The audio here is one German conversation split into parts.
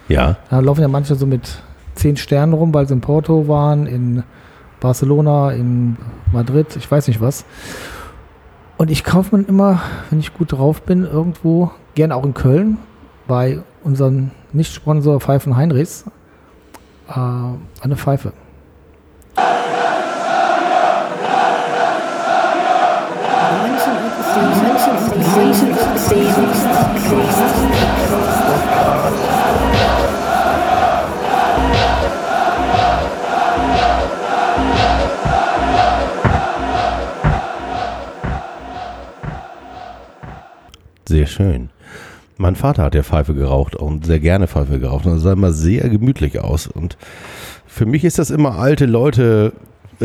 Ja. Da laufen ja manche so mit 10 Sternen rum, weil sie in Porto waren, in Barcelona, in Madrid, ich weiß nicht was. Und ich kaufe mir immer, wenn ich gut drauf bin, irgendwo, gerne auch in Köln, bei unserem Nicht-Sponsor Pfeifen Heinrichs, eine Pfeife. Sehr schön. Mein Vater hat ja Pfeife geraucht und sehr gerne Pfeife geraucht. Und das sah immer sehr gemütlich aus. Und für mich ist das immer alte Leute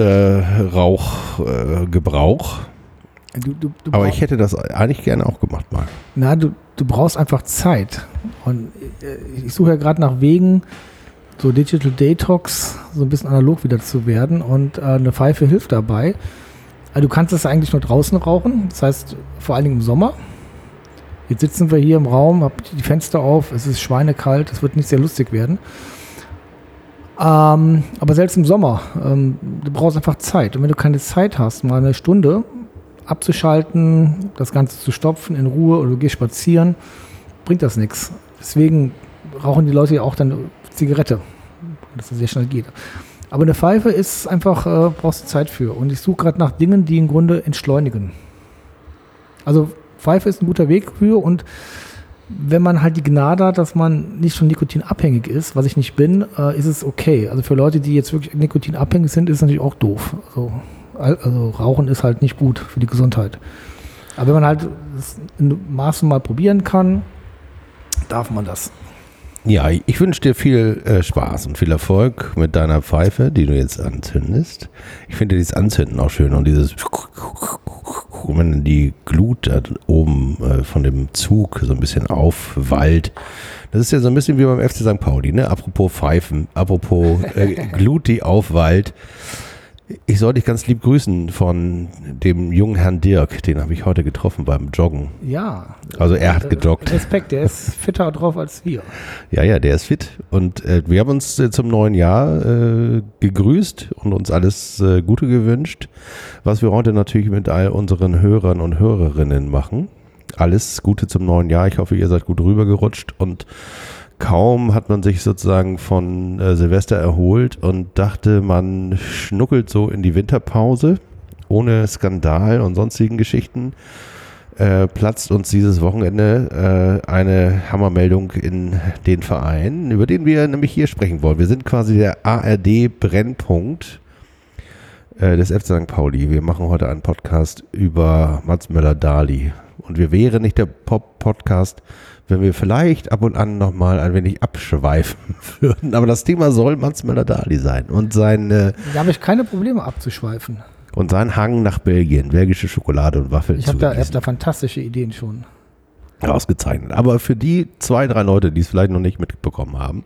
Gebrauch. Aber ich hätte das eigentlich gerne auch gemacht mal. Na, du brauchst einfach Zeit. Und ich suche ja gerade nach Wegen, so Digital Detox, so ein bisschen analog wieder zu werden. Und eine Pfeife hilft dabei. Also du kannst es eigentlich nur draußen rauchen. Das heißt, vor allen Dingen im Sommer. Jetzt sitzen wir hier im Raum, hab die Fenster auf, es ist schweinekalt, es wird nicht sehr lustig werden. Aber selbst im Sommer, du brauchst einfach Zeit. Und wenn du keine Zeit hast, mal eine Stunde abzuschalten, das Ganze zu stopfen in Ruhe oder du gehst spazieren, bringt das nichts. Deswegen rauchen die Leute ja auch dann Zigarette, dass das sehr schnell geht. Aber eine Pfeife ist einfach, brauchst du Zeit für. Und ich suche gerade nach Dingen, die im Grunde entschleunigen. Also Pfeife ist ein guter Weg für, und wenn man halt die Gnade hat, dass man nicht von Nikotin abhängig ist, was ich nicht bin, ist es okay. Also für Leute, die jetzt wirklich nikotinabhängig sind, ist es natürlich auch doof. Also Rauchen ist halt nicht gut für die Gesundheit. Aber wenn man halt das in Maßen mal probieren kann, darf man das. Ja, ich wünsche dir viel Spaß und viel Erfolg mit deiner Pfeife, die du jetzt anzündest. Ich finde dieses Anzünden auch schön und dieses, wenn die Glut da oben von dem Zug so ein bisschen aufwallt. Das ist ja so ein bisschen wie beim FC St. Pauli, ne? Apropos Pfeifen, apropos Glut, die aufwallt. Ich soll dich ganz lieb grüßen von dem jungen Herrn Dirk, den habe ich heute getroffen beim Joggen. Ja. Also er hat gejoggt. Respekt, der ist fitter drauf als wir. Ja, der ist fit. Und wir haben uns zum neuen Jahr gegrüßt und uns alles Gute gewünscht, was wir heute natürlich mit all unseren Hörern und Hörerinnen machen. Alles Gute zum neuen Jahr. Ich hoffe, ihr seid gut rübergerutscht, und kaum hat man sich sozusagen von Silvester erholt und dachte, man schnuckelt so in die Winterpause, ohne Skandal und sonstigen Geschichten, platzt uns dieses Wochenende eine Hammermeldung in den Verein, über den wir nämlich hier sprechen wollen. Wir sind quasi der ARD-Brennpunkt des FC St. Pauli. Wir machen heute einen Podcast über Mats Möller-Dali. Und wir wären nicht der Pop-Podcast, wenn wir vielleicht ab und an nochmal ein wenig abschweifen würden. Aber das Thema soll Mats Möller-Dali sein. Und da habe ich keine Probleme abzuschweifen. Und sein Hang nach Belgien, belgische Schokolade und Waffeln zu genießen. Ich habe da fantastische Ideen schon. Ausgezeichnet. Aber für die 2, 3 Leute, die es vielleicht noch nicht mitbekommen haben,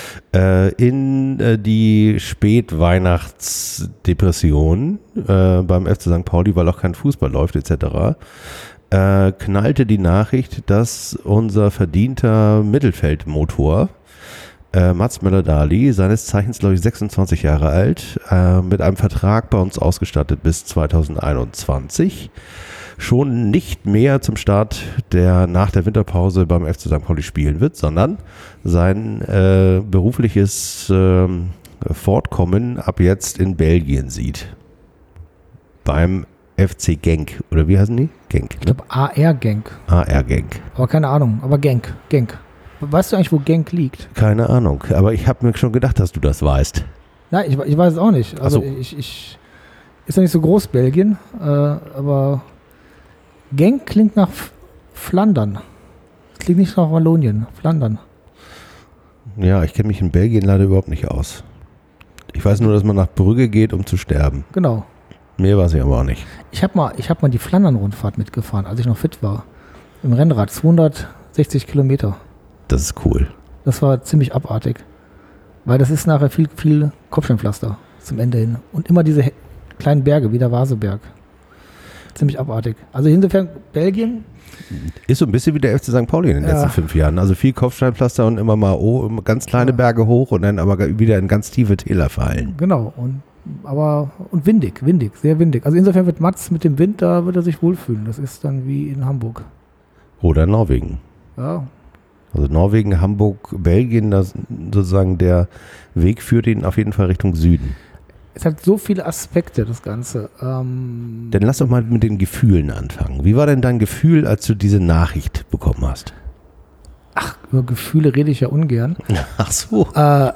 in die Spätweihnachtsdepression beim FC St. Pauli, weil auch kein Fußball läuft etc., knallte die Nachricht, dass unser verdienter Mittelfeldmotor Mats Möller-Dali, seines Zeichens glaube ich 26 Jahre alt, mit einem Vertrag bei uns ausgestattet bis 2021, schon nicht mehr zum Start nach der Winterpause beim FC St. Pauli spielen wird, sondern sein berufliches Fortkommen ab jetzt in Belgien sieht. Beim FC Genk, oder wie heißen die? Genk. Ich glaube AR Genk. AR Genk. Aber keine Ahnung, aber Genk. Weißt du eigentlich, wo Genk liegt? Keine Ahnung, aber ich habe mir schon gedacht, dass du das weißt. Nein, ich weiß es auch nicht. Also so. Ist ja nicht so groß, Belgien, aber Genk klingt nach Flandern. Klingt nicht nach Wallonien, Flandern. Ja, ich kenne mich in Belgien leider überhaupt nicht aus. Ich weiß nur, dass man nach Brügge geht, um zu sterben. Genau. Mehr weiß ich aber auch nicht. Ich hab mal die Flandern-Rundfahrt mitgefahren, als ich noch fit war. Im Rennrad, 260 Kilometer. Das ist cool. Das war ziemlich abartig. Weil das ist nachher viel Kopfsteinpflaster zum Ende hin. Und immer diese kleinen Berge, wie der Vaseberg. ziemlich abartig. Also insofern Belgien. Ist so ein bisschen wie der FC St. Pauli in den letzten 5 Jahren. Also viel Kopfsteinpflaster und immer mal ganz kleine Berge hoch und dann aber wieder in ganz tiefe Täler fallen. Genau. Und windig, sehr windig. Also insofern wird Mats mit dem Wind, da wird er sich wohlfühlen. Das ist dann wie in Hamburg. Oder Norwegen. Ja. Also Norwegen, Hamburg, Belgien, das sozusagen der Weg führt ihn auf jeden Fall Richtung Süden. Es hat so viele Aspekte, das Ganze. Dann lass doch mal mit den Gefühlen anfangen. Wie war denn dein Gefühl, als du diese Nachricht bekommen hast? Ach, über Gefühle rede ich ja ungern. Ach so. Aber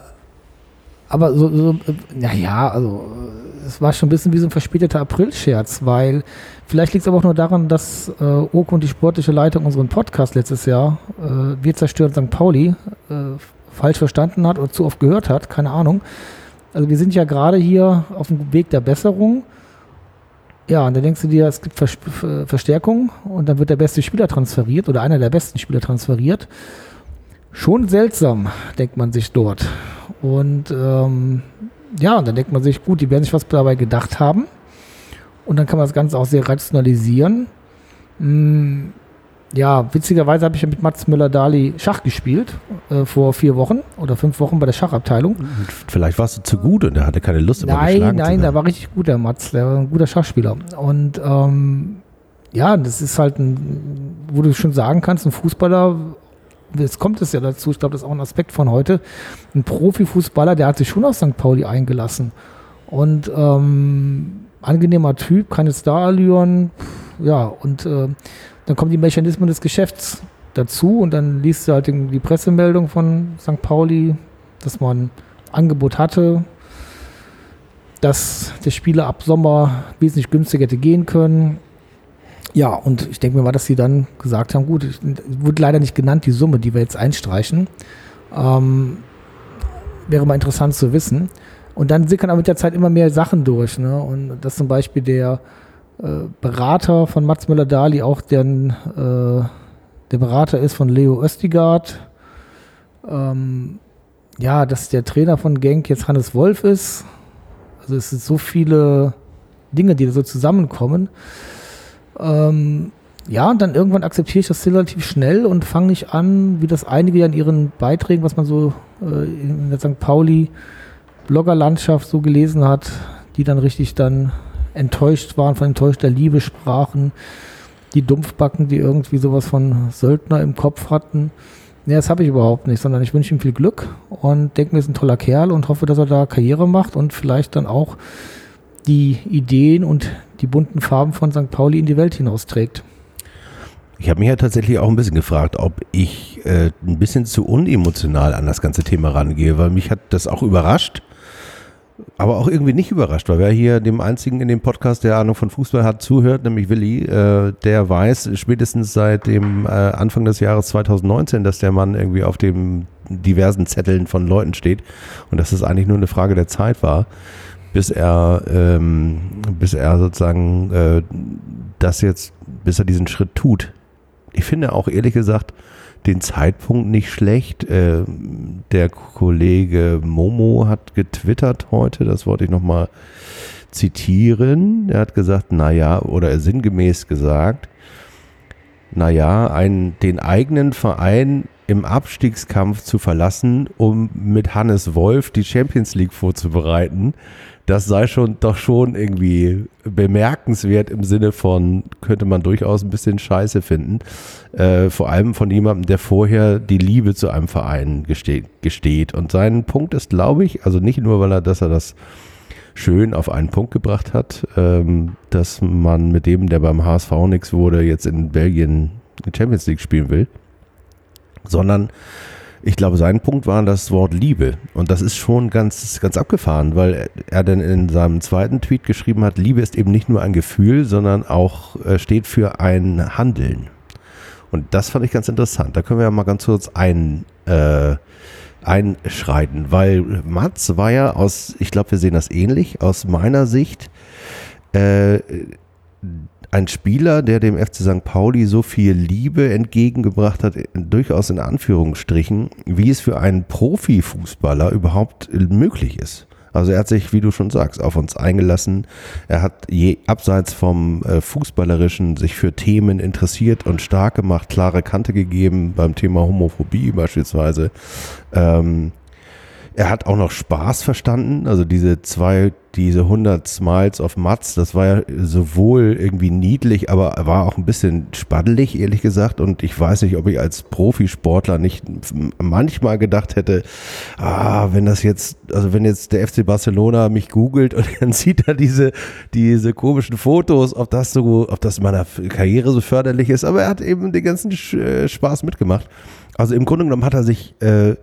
es war schon ein bisschen wie so ein verspäteter Aprilscherz, weil vielleicht liegt es aber auch nur daran, dass Oke und die sportliche Leitung unseren Podcast letztes Jahr, Wir zerstören St. Pauli, falsch verstanden hat oder zu oft gehört hat, keine Ahnung. Also wir sind ja gerade hier auf dem Weg der Besserung. Ja, und dann denkst du dir, es gibt Verstärkung und dann wird der beste Spieler transferiert oder einer der besten Spieler transferiert. Schon seltsam, denkt man sich dort. Und und dann denkt man sich, gut, die werden sich was dabei gedacht haben. Und dann kann man das Ganze auch sehr rationalisieren. Ja, witzigerweise habe ich ja mit Mats Möller-Dali Schach gespielt, vor 4 Wochen oder 5 Wochen bei der Schachabteilung. Vielleicht warst du zu gut und er hatte keine Lust, immer geschlagen zu werden. Nein, der war richtig gut, der Mats, der war ein guter Schachspieler. Und das ist halt wo du schon sagen kannst, ein Fußballer, jetzt kommt es ja dazu, ich glaube, das ist auch ein Aspekt von heute, ein Profifußballer, der hat sich schon auf St. Pauli eingelassen. Und angenehmer Typ, keine Starallüren, ja, und dann kommen die Mechanismen des Geschäfts dazu und dann liest du halt die Pressemeldung von St. Pauli, dass man Angebot hatte, dass der Spieler ab Sommer wesentlich günstiger hätte gehen können. Ja, und ich denke mir mal, dass sie dann gesagt haben, gut, wurde leider nicht genannt, die Summe, die wir jetzt einstreichen. Wäre mal interessant zu wissen. Und dann sickern aber mit der Zeit immer mehr Sachen durch. Ne? Und dass zum Beispiel der Berater von Mats Möller-Dali auch der Berater ist von Leo Östigard. Dass der Trainer von Genk jetzt Hannes Wolf ist. Also es sind so viele Dinge, die da so zusammenkommen. Und dann irgendwann akzeptiere ich das relativ schnell und fange nicht an, wie das einige ja in ihren Beiträgen, was man so in der St. Pauli Bloggerlandschaft so gelesen hat, die dann richtig dann enttäuscht waren, von enttäuschter Liebe sprachen, die Dumpfbacken, die irgendwie sowas von Söldner im Kopf hatten. Nee, das habe ich überhaupt nicht, sondern ich wünsche ihm viel Glück und denke mir, er ist ein toller Kerl und hoffe, dass er da Karriere macht und vielleicht dann auch die Ideen und die bunten Farben von St. Pauli in die Welt hinausträgt. Ich habe mich ja tatsächlich auch ein bisschen gefragt, ob ich ein bisschen zu unemotional an das ganze Thema rangehe, weil mich hat das auch überrascht, aber auch irgendwie nicht überrascht, weil wer hier dem einzigen in dem Podcast, der Ahnung von Fußball hat, zuhört, nämlich Willi, der weiß spätestens seit dem Anfang des Jahres 2019, dass der Mann irgendwie auf den diversen Zetteln von Leuten steht und dass es eigentlich nur eine Frage der Zeit war, bis er sozusagen bis er diesen Schritt tut. Ich finde auch ehrlich gesagt den Zeitpunkt nicht schlecht. Der Kollege Momo hat getwittert heute, das wollte ich nochmal zitieren. Er hat gesagt, sinngemäß gesagt, den eigenen Verein im Abstiegskampf zu verlassen, um mit Hannes Wolf die Champions League vorzubereiten, das sei doch schon irgendwie bemerkenswert im Sinne von, könnte man durchaus ein bisschen scheiße finden. Vor allem von jemandem, der vorher die Liebe zu einem Verein gesteht. Und sein Punkt ist, glaube ich, also nicht nur, dass er das schön auf einen Punkt gebracht hat, dass man mit dem, der beim HSV nichts wurde, jetzt in Belgien die Champions League spielen will, sondern ich glaube, sein Punkt war das Wort Liebe. Und das ist schon ganz, ganz abgefahren, weil er dann in seinem zweiten Tweet geschrieben hat, Liebe ist eben nicht nur ein Gefühl, sondern auch steht für ein Handeln. Und das fand ich ganz interessant. Da können wir ja mal ganz kurz einschreiten, weil Mats war ja ich glaube, wir sehen das ähnlich, aus meiner Sicht ein Spieler, der dem FC St. Pauli so viel Liebe entgegengebracht hat, durchaus in Anführungsstrichen, wie es für einen Profifußballer überhaupt möglich ist. Also er hat sich, wie du schon sagst, auf uns eingelassen. Er hat abseits vom Fußballerischen sich für Themen interessiert und stark gemacht, klare Kante gegeben beim Thema Homophobie beispielsweise. Er hat auch noch Spaß verstanden, also diese 100 Smiles auf Mats, das war ja sowohl irgendwie niedlich, aber war auch ein bisschen spaddelig, ehrlich gesagt, und ich weiß nicht, ob ich als Profisportler nicht manchmal gedacht hätte, wenn jetzt der FC Barcelona mich googelt und dann sieht er diese komischen Fotos, ob das meiner Karriere so förderlich ist, aber er hat eben den ganzen Spaß mitgemacht. Also im Grunde genommen hat er sich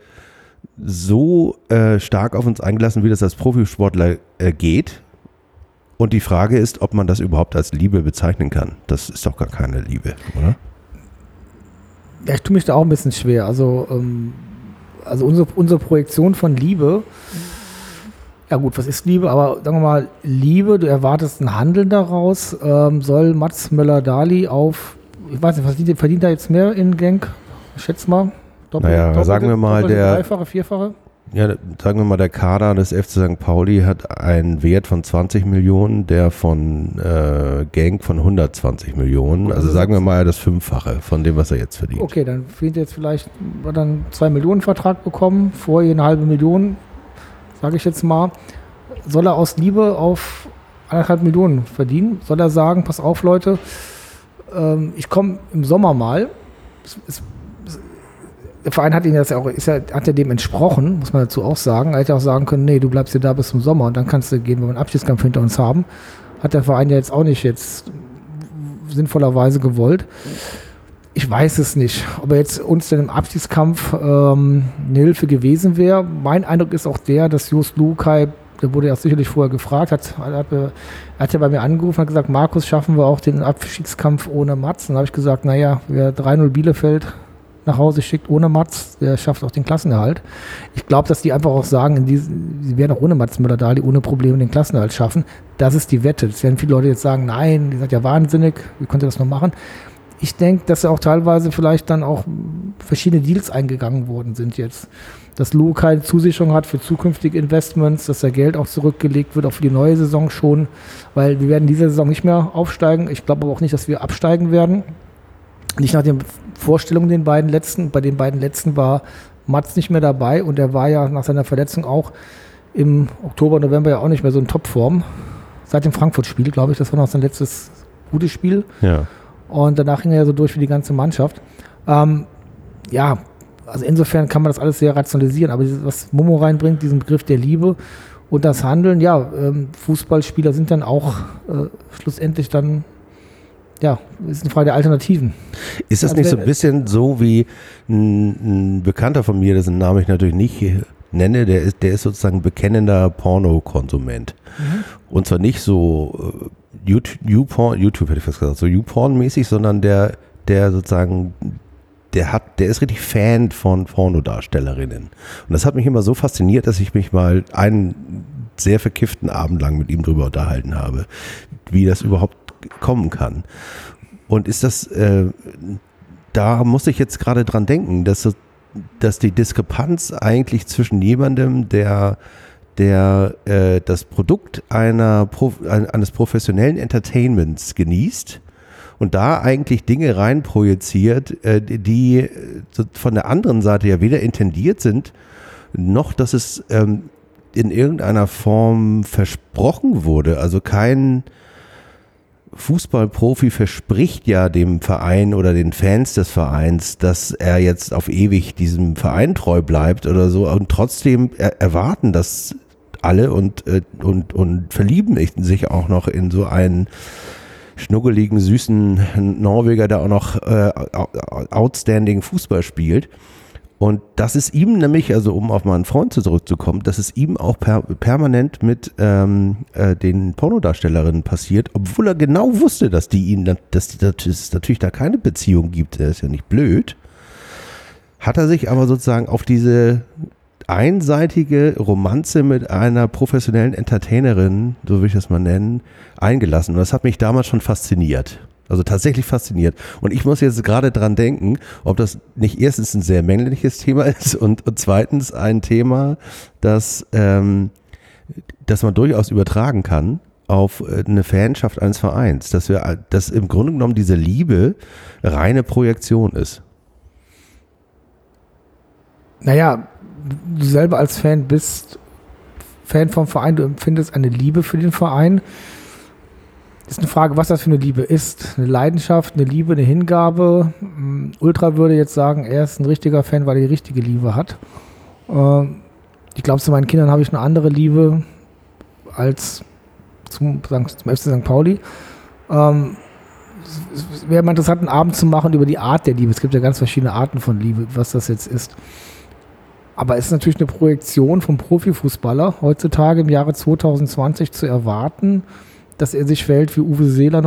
so stark auf uns eingelassen, wie das als Profisportler geht. Und die Frage ist, ob man das überhaupt als Liebe bezeichnen kann. Das ist doch gar keine Liebe, oder? Ja, ich tue mich da auch ein bisschen schwer. Also unsere Projektion von Liebe, ja gut, was ist Liebe? Aber sagen wir mal, Liebe, du erwartest ein Handeln daraus, soll Mats Möller-Dali ich weiß nicht, verdient er jetzt mehr in Genk? Ich schätze mal. Sagen wir mal, dreifache, vierfache? Ja, sagen wir mal, der Kader des FC St. Pauli hat einen Wert von 20 Millionen, der von Genk von 120 Millionen. Also sagen wir mal das Fünffache von dem, was er jetzt verdient. Okay, dann verdient er jetzt vielleicht, hat dann 2 Millionen Vertrag bekommen, vorher 500.000, sage ich jetzt mal. Soll er aus Liebe auf 1,5 Millionen verdienen? Soll er sagen, pass auf Leute, ich komme im Sommer mal, der Verein hat ihn das ja auch, hat ja dem entsprochen, muss man dazu auch sagen. Er hätte auch sagen können, nee, du bleibst hier da bis zum Sommer und dann kannst du gehen, wenn wir einen Abstiegskampf hinter uns haben. Hat der Verein ja jetzt auch nicht sinnvollerweise gewollt. Ich weiß es nicht, ob er jetzt uns denn im Abstiegskampf eine Hilfe gewesen wäre. Mein Eindruck ist auch der, dass Jost Luhukay, der wurde ja sicherlich vorher gefragt, hat ja bei mir angerufen und hat gesagt, Markus, schaffen wir auch den Abstiegskampf ohne Mats? Und dann habe ich gesagt, naja, wer 3-0 Bielefeld nach Hause schickt ohne Mats, der schafft auch den Klassenerhalt. Ich glaube, dass die einfach auch sagen, sie werden auch ohne Mats Möller-Dali ohne Probleme den Klassenerhalt schaffen. Das ist die Wette. Das werden viele Leute jetzt sagen, nein, die sind ja wahnsinnig, wie konnte das noch machen? Ich denke, dass ja auch teilweise vielleicht dann auch verschiedene Deals eingegangen worden sind jetzt. Dass Luhukay keine Zusicherung hat für zukünftige Investments, dass da Geld auch zurückgelegt wird, auch für die neue Saison schon, weil wir werden diese Saison nicht mehr aufsteigen. Ich glaube aber auch nicht, dass wir absteigen werden. Nicht nach den Vorstellungen bei den beiden letzten war Mats nicht mehr dabei und er war ja nach seiner Verletzung auch im Oktober, November ja auch nicht mehr so in Topform. Seit dem Frankfurt-Spiel, glaube ich, das war noch sein letztes gutes Spiel. Ja. Und danach ging er ja so durch für die ganze Mannschaft. Also insofern kann man das alles sehr rationalisieren, aber was Momo reinbringt, diesen Begriff der Liebe und das Handeln, Fußballspieler sind dann auch schlussendlich dann, ist eine Frage der Alternativen. Ist das nicht so ein bisschen so wie ein Bekannter von mir, dessen Namen ich natürlich nicht nenne, der ist sozusagen bekennender Pornokonsument. Mhm. Und zwar nicht so YouTube hätte ich fast gesagt, so YouPorn-mäßig, sondern der sozusagen, der ist richtig Fan von Pornodarstellerinnen. Und das hat mich immer so fasziniert, dass ich mich mal einen sehr verkifften Abend lang mit ihm drüber unterhalten habe, wie das überhaupt kommen kann. Und ist das, da muss ich jetzt gerade dran denken, dass die Diskrepanz eigentlich zwischen jemandem, der das Produkt eines professionellen Entertainments genießt und da eigentlich Dinge reinprojiziert, die von der anderen Seite ja weder intendiert sind, noch dass es in irgendeiner Form versprochen wurde. Also kein Fußballprofi verspricht ja dem Verein oder den Fans des Vereins, dass er jetzt auf ewig diesem Verein treu bleibt oder so, und trotzdem erwarten das alle und verlieben sich auch noch in so einen schnuggeligen, süßen Norweger, der auch noch outstanding Fußball spielt. Und das ist ihm nämlich, also um auf meinen Freund zurückzukommen, dass es ihm auch permanent mit den Pornodarstellerinnen passiert, obwohl er genau wusste, dass es natürlich da keine Beziehung gibt. Er ist ja nicht blöd. Hat er sich aber sozusagen auf diese einseitige Romanze mit einer professionellen Entertainerin, so würde ich das mal nennen, eingelassen. Und das hat mich damals schon fasziniert. Also tatsächlich fasziniert. Und ich muss jetzt gerade dran denken, ob das nicht erstens ein sehr männliches Thema ist und zweitens ein Thema, das dass man durchaus übertragen kann auf eine Fanschaft eines Vereins, dass im Grunde genommen diese Liebe reine Projektion ist. Naja, du selber als Fan bist Fan vom Verein, du empfindest eine Liebe für den Verein. Ist eine Frage, was das für eine Liebe ist. Eine Leidenschaft, eine Liebe, eine Hingabe. Ultra würde jetzt sagen, er ist ein richtiger Fan, weil er die richtige Liebe hat. Ich glaube, zu meinen Kindern habe ich eine andere Liebe als zum FC St. Pauli. Es wäre mal interessant, einen Abend zu machen über die Art der Liebe. Es gibt ja ganz verschiedene Arten von Liebe, was das jetzt ist. Aber es ist natürlich eine Projektion vom Profifußballer heutzutage im Jahre 2020 zu erwarten, dass er sich verhält wie Uwe Seeler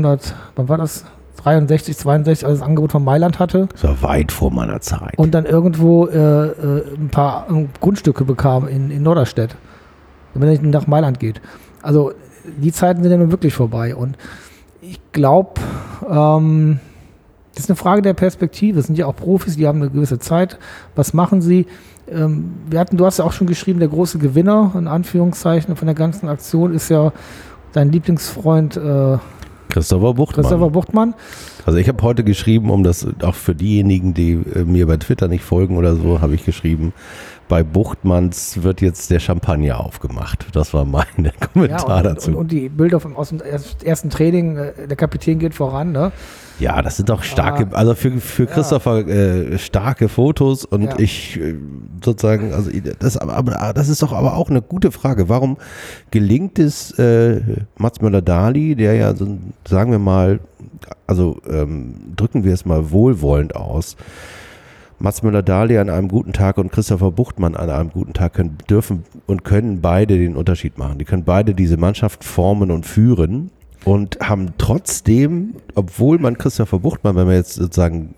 1963, 62, als das Angebot von Mailand hatte. Das war weit vor meiner Zeit. Und dann irgendwo ein paar Grundstücke bekam in Norderstedt, wenn er nicht nach Mailand geht. Also die Zeiten sind ja nun wirklich vorbei. Und ich glaube, das ist eine Frage der Perspektive. Es sind ja auch Profis, die haben eine gewisse Zeit. Was machen sie? Du hast ja auch schon geschrieben, der große Gewinner, in Anführungszeichen, von der ganzen Aktion ist ja dein Lieblingsfreund Christopher Buchtmann. Also ich habe heute geschrieben, um das auch für diejenigen, die mir bei Twitter nicht folgen oder so, habe ich geschrieben, bei Buchtmanns wird jetzt der Champagner aufgemacht. Das war mein Kommentar dazu. Und die Bilder aus dem ersten Training, der Kapitän geht voran, ne? Ja, das sind doch starke, also für Christopher starke Fotos und ich sozusagen, also das ist doch aber auch eine gute Frage. Warum gelingt es Mats Möller-Dali, der ja, so, sagen wir mal, also drücken wir es mal wohlwollend aus, Mats Möller-Dali an einem guten Tag und Christopher Buchtmann an einem guten Tag können beide den Unterschied machen. Die können beide diese Mannschaft formen und führen. Und haben trotzdem, obwohl man Christopher Buchtmann, wenn man jetzt sozusagen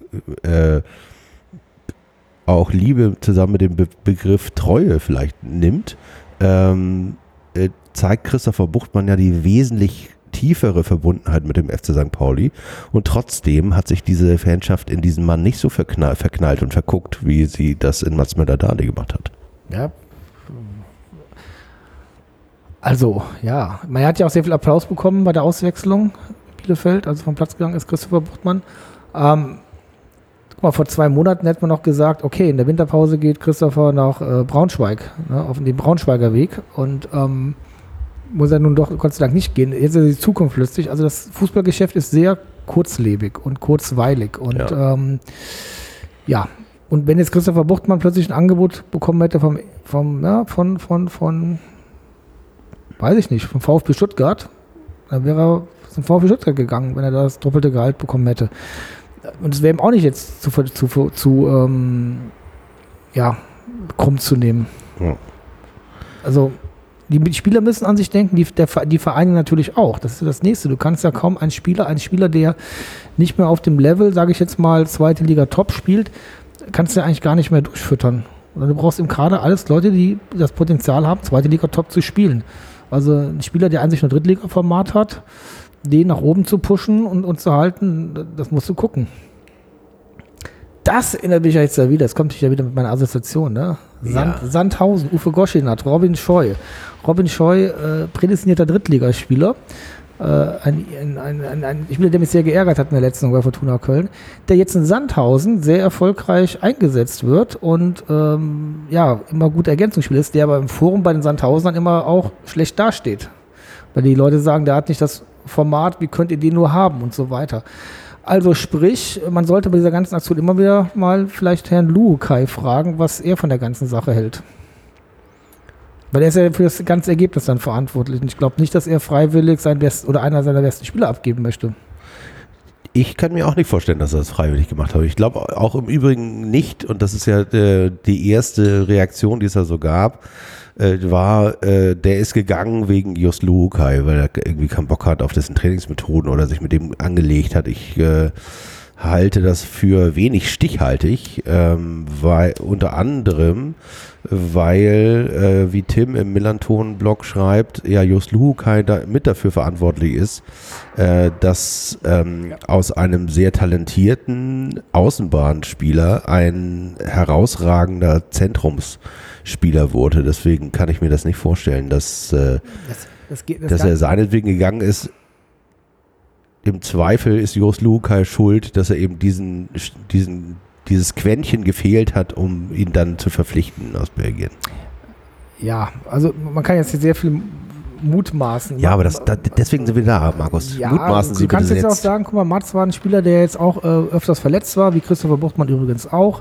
auch Liebe zusammen mit dem Begriff Treue vielleicht nimmt, zeigt Christopher Buchtmann ja die wesentlich tiefere Verbundenheit mit dem FC St. Pauli. Und trotzdem hat sich diese Fanschaft in diesen Mann nicht so verknallt und verguckt, wie sie das in Mats Möller-Dali gemacht hat. Ja. Also, ja, man hat ja auch sehr viel Applaus bekommen bei der Auswechslung Bielefeld, also vom Platz gegangen ist Christopher Buchtmann. Guck mal, vor 2 Monaten hätte man noch gesagt, okay, in der Winterpause geht Christopher nach Braunschweig, ne, auf den Braunschweiger Weg und muss er nun doch Gott sei Dank nicht gehen. Jetzt ist die Zukunft lustig. Also das Fußballgeschäft ist sehr kurzlebig und kurzweilig und und wenn jetzt Christopher Buchtmann plötzlich ein Angebot bekommen hätte von weiß ich nicht, vom VfB Stuttgart, dann wäre er zum VfB Stuttgart gegangen, wenn er das doppelte Gehalt bekommen hätte. Und es wäre ihm auch nicht jetzt zu krumm zu nehmen. Ja. Also die Spieler müssen an sich denken, die Vereine natürlich auch. Das ist das Nächste. Du kannst ja kaum einen Spieler, der nicht mehr auf dem Level, sage ich jetzt mal, 2. Liga Top spielt, kannst du ja eigentlich gar nicht mehr durchfüttern. Du brauchst im Kader alles Leute, die das Potenzial haben, 2. Liga Top zu spielen. Also ein Spieler, der an sich nur Drittliga-Format hat, den nach oben zu pushen und zu halten, das musst du gucken. Das erinnert mich ja jetzt wieder, das kommt ja wieder mit meiner Assoziation, ne? Sandhausen, Uwe Goschinat, Robin Scheu. Robin Scheu, prädestinierter Drittligaspieler. Ein Spieler, der mich sehr geärgert hat in der letzten Saison bei Fortuna Köln, der jetzt in Sandhausen sehr erfolgreich eingesetzt wird und immer gut Ergänzungsspieler ist, der aber im Forum bei den Sandhausern immer auch schlecht dasteht. Weil die Leute sagen, der hat nicht das Format, wie könnt ihr den nur haben und so weiter. Also sprich, man sollte bei dieser ganzen Aktion immer wieder mal vielleicht Herrn Luukai fragen, was er von der ganzen Sache hält. Weil er ist ja für das ganze Ergebnis dann verantwortlich. Und ich glaube nicht, dass er freiwillig einer seiner besten Spieler abgeben möchte. Ich kann mir auch nicht vorstellen, dass er das freiwillig gemacht hat. Ich glaube auch im Übrigen nicht, und das ist ja die erste Reaktion, die es da so gab, der ist gegangen wegen Jos Luukai, weil er irgendwie keinen Bock hat auf dessen Trainingsmethoden oder sich mit dem angelegt hat. halte das für wenig stichhaltig, weil unter anderem, weil, wie Tim im Millanton-Blog schreibt, ja, Jos Luhukay mit dafür verantwortlich ist, dass aus einem sehr talentierten Außenbahnspieler ein herausragender Zentrumsspieler wurde. Deswegen kann ich mir das nicht vorstellen, dass er seinetwegen gegangen ist. Im Zweifel ist Jos Luhukay schuld, dass er eben dieses Quäntchen gefehlt hat, um ihn dann zu verpflichten aus Belgien. Ja, also man kann jetzt hier sehr viel mutmaßen. Ja, aber deswegen sind wir da, Markus. Ja, mutmaßen Sie du kannst bitte jetzt auch sagen, guck mal, Mats war ein Spieler, der jetzt auch öfters verletzt war, wie Christopher Buchtmann übrigens auch.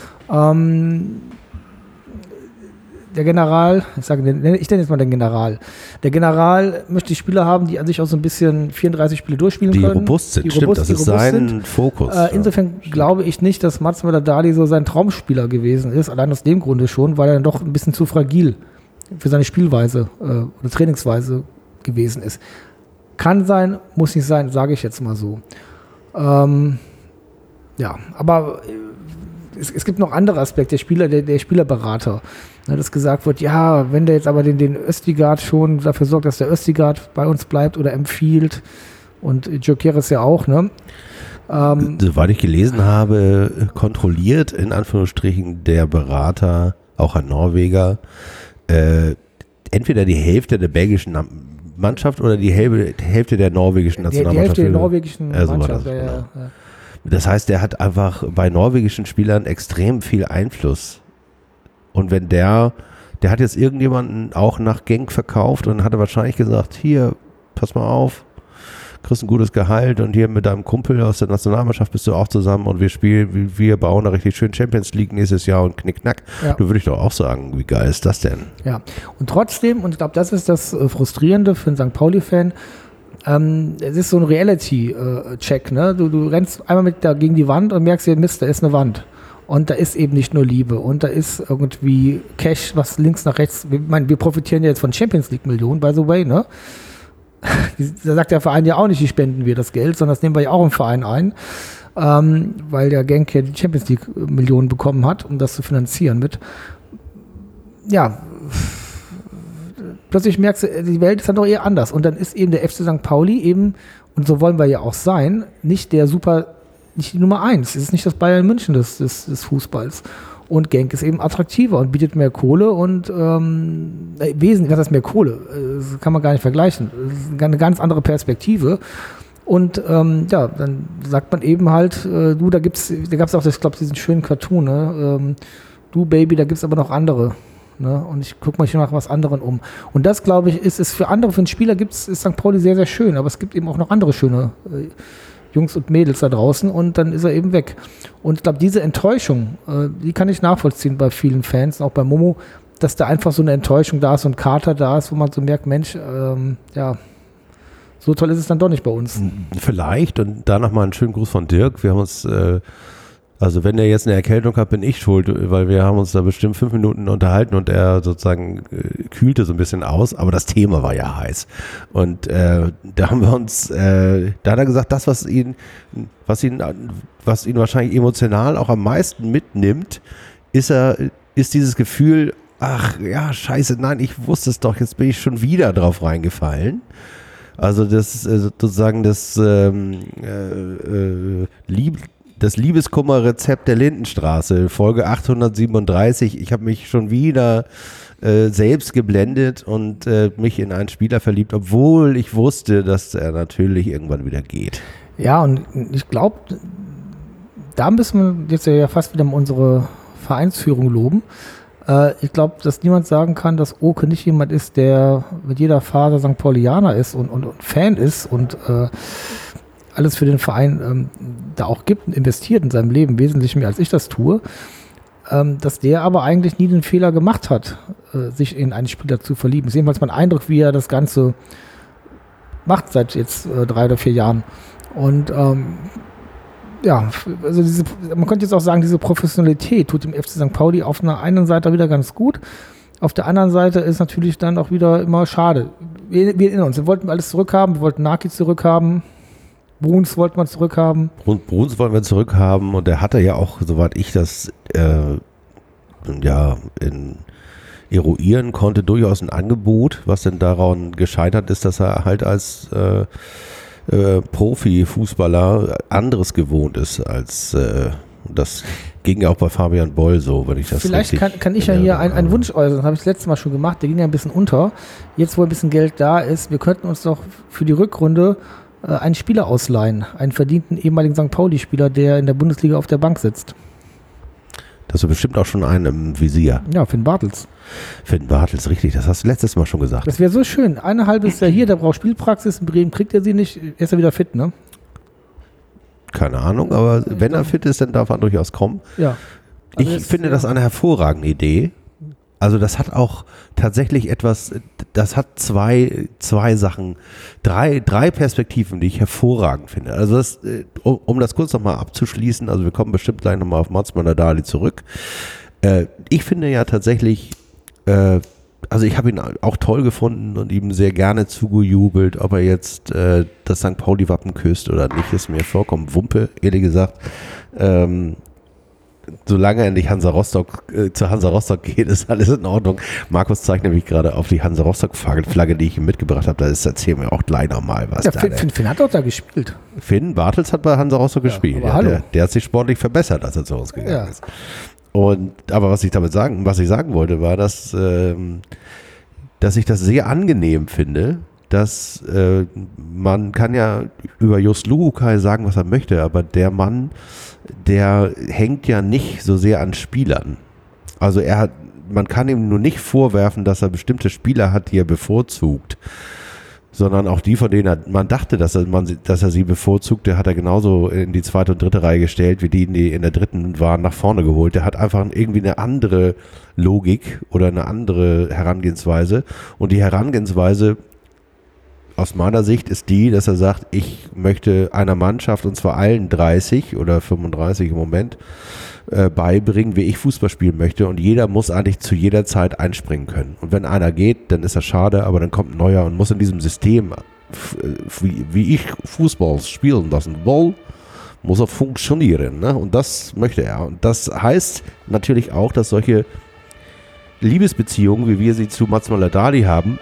Der General, ich nenne jetzt mal den General. Der General möchte die Spieler haben, die an sich auch so ein bisschen 34 Spiele durchspielen können. Die robust sind, stimmt, das ist sein Fokus. Insofern glaube ich nicht, dass Mats Möller-Dali so sein Traumspieler gewesen ist, allein aus dem Grunde schon, weil er dann doch ein bisschen zu fragil für seine Spielweise oder Trainingsweise gewesen ist. Kann sein, muss nicht sein, sage ich jetzt mal so. Ja, aber es gibt noch andere Aspekte, der Spielerberater. Dass gesagt wird, ja, wenn der jetzt aber den Østigard schon dafür sorgt, dass der Østigard bei uns bleibt oder empfiehlt und Gyökeres ja auch, ne? Soweit ich gelesen habe, kontrolliert in Anführungsstrichen der Berater, auch ein Norweger, entweder die Hälfte der belgischen Mannschaft oder die Hälfte der norwegischen Nationalmannschaft. Die Hälfte der norwegischen Mannschaft, genau. Das heißt, der hat einfach bei norwegischen Spielern extrem viel Einfluss. Und wenn der hat jetzt irgendjemanden auch nach Genk verkauft und hat er wahrscheinlich gesagt, hier, pass mal auf, kriegst ein gutes Gehalt und hier mit deinem Kumpel aus der Nationalmannschaft bist du auch zusammen und wir bauen da richtig schön Champions League nächstes Jahr und knickknack. Ja. Du würde ich doch auch sagen, wie geil ist das denn? Ja, und trotzdem, und ich glaube, das ist das Frustrierende für einen St. Pauli-Fan, es ist so ein Reality-Check, ne? Du rennst einmal gegen die Wand und merkst dir, Mist, da ist eine Wand. Und da ist eben nicht nur Liebe und da ist irgendwie Cash, was links nach rechts, wir profitieren ja jetzt von Champions League Millionen, by the way, ne? Da sagt der Verein ja auch nicht, die spenden wir das Geld, sondern das nehmen wir ja auch im Verein ein, weil der Genk ja die Champions League Millionen bekommen hat, um das zu finanzieren mit. Ja, plötzlich merkst du, die Welt ist dann doch eher anders und dann ist eben der FC St. Pauli eben, und so wollen wir ja auch sein, nicht die Nummer 1. Es ist nicht das Bayern München des Fußballs. Und Genk ist eben attraktiver und bietet mehr Kohle und wesentlich, was heißt mehr Kohle? Das kann man gar nicht vergleichen. Das ist eine ganz andere Perspektive. Und dann sagt man eben halt, da gab es auch, ich glaube, diesen schönen Cartoon, ne? Du Baby, da gibt es aber noch andere. Ne? Und ich gucke mal hier nach was anderem um. Und das, glaube ich, ist für einen Spieler ist St. Pauli sehr, sehr schön, aber es gibt eben auch noch andere schöne Jungs und Mädels da draußen und dann ist er eben weg. Und ich glaube, diese Enttäuschung, die kann ich nachvollziehen bei vielen Fans, auch bei Momo, dass da einfach so eine Enttäuschung da ist und Kater da ist, wo man so merkt, Mensch, so toll ist es dann doch nicht bei uns. Vielleicht, und da nochmal einen schönen Gruß von Dirk. Wir haben uns, also wenn er jetzt eine Erkältung hat, bin ich schuld, weil wir haben uns da bestimmt 5 Minuten unterhalten und er sozusagen kühlte so ein bisschen aus, aber das Thema war ja heiß. Und da haben wir uns, da hat er gesagt, das, was ihn wahrscheinlich emotional auch am meisten mitnimmt, ist dieses Gefühl, ach ja, scheiße, nein, ich wusste es doch, jetzt bin ich schon wieder drauf reingefallen. Also das sozusagen das Liebeskummer-Rezept der Lindenstraße, Folge 837. Ich habe mich schon wieder selbst geblendet und mich in einen Spieler verliebt, obwohl ich wusste, dass er natürlich irgendwann wieder geht. Ja, und ich glaube, da müssen wir jetzt ja fast wieder unsere Vereinsführung loben. Ich glaube, dass niemand sagen kann, dass Oke nicht jemand ist, der mit jeder Faser St. Paulianer ist und Fan ist und alles für den Verein da auch gibt und investiert in seinem Leben, wesentlich mehr als ich das tue, dass der aber eigentlich nie den Fehler gemacht hat, sich in einen Spieler zu verlieben. Das ist jedenfalls mein Eindruck, wie er das Ganze macht seit jetzt 3 oder 4 Jahren. Und also man könnte jetzt auch sagen, diese Professionalität tut dem FC St. Pauli auf einer einen Seite wieder ganz gut. Auf der anderen Seite ist natürlich dann auch wieder immer schade. Wir erinnern uns, wir wollten alles zurückhaben, wir wollten Naki zurückhaben. Bruns wollte man zurückhaben. Bruns wollen wir zurückhaben und der hatte ja auch, soweit ich das eruieren konnte, durchaus ein Angebot, was denn daran gescheitert ist, dass er halt als Profifußballer anderes gewohnt ist als das ging ja auch bei Fabian Boll so, wenn ich das Vielleicht richtig kann ich ja hier einen Wunsch äußern, das habe ich das letzte Mal schon gemacht, der ging ja ein bisschen unter. Jetzt, wo ein bisschen Geld da ist, wir könnten uns doch für die Rückrunde einen Spieler ausleihen, einen verdienten ehemaligen St. Pauli-Spieler, der in der Bundesliga auf der Bank sitzt. Das ist bestimmt auch schon einen im Visier. Ja, Finn Bartels. Finn Bartels, richtig, das hast du letztes Mal schon gesagt. Das wäre so schön. Ein halbes Jahr hier, der braucht Spielpraxis, in Bremen kriegt er sie nicht, ist er wieder fit, ne? Keine Ahnung, aber wenn er fit ist, dann darf er durchaus kommen. Ja. Also Ich finde das eine hervorragende Idee. Also das hat auch tatsächlich etwas, das hat zwei Sachen, drei Perspektiven, die ich hervorragend finde. Also das, um das kurz nochmal abzuschließen, also wir kommen bestimmt gleich nochmal auf Mats Möller-Dali zurück. Ich finde ja tatsächlich, also ich habe ihn auch toll gefunden und ihm sehr gerne zugejubelt, ob er jetzt das St. Pauli-Wappen küsst oder nicht, ist mir vollkommen Wumpe, ehrlich gesagt. Solange er nicht zu Hansa Rostock geht, ist alles in Ordnung. Markus zeigt nämlich gerade auf die Hansa Rostock-Flagge, die ich ihm mitgebracht habe. Da erzählen wir auch gleich nochmal was. Ja, Finn hat doch da gespielt. Finn Bartels hat bei Hansa Rostock gespielt. Aber hallo. Der hat sich sportlich verbessert, als er zu uns gegangen ist. Aber was ich sagen wollte, war, dass ich das sehr angenehm finde, dass man kann ja über Just Luhukai sagen, was er möchte, aber der Mann, der hängt ja nicht so sehr an Spielern. Also man kann ihm nur nicht vorwerfen, dass er bestimmte Spieler hat, die er bevorzugt, sondern auch die, von denen man dachte, dass er sie bevorzugt, der hat er genauso in die zweite und dritte Reihe gestellt, wie die in der dritten waren, nach vorne geholt. Der hat einfach irgendwie eine andere Logik oder eine andere Herangehensweise. Und die Herangehensweise aus meiner Sicht ist die, dass er sagt, ich möchte einer Mannschaft, und zwar allen 30 oder 35 im Moment, beibringen, wie ich Fußball spielen möchte, und jeder muss eigentlich zu jeder Zeit einspringen können. Und wenn einer geht, dann ist das schade, aber dann kommt ein neuer und muss in diesem System, wie ich Fußball spielen lassen will, muss er funktionieren. Ne? Und das möchte er. Und das heißt natürlich auch, dass solche Liebesbeziehungen, wie wir sie zu Mats Möller-Dali haben,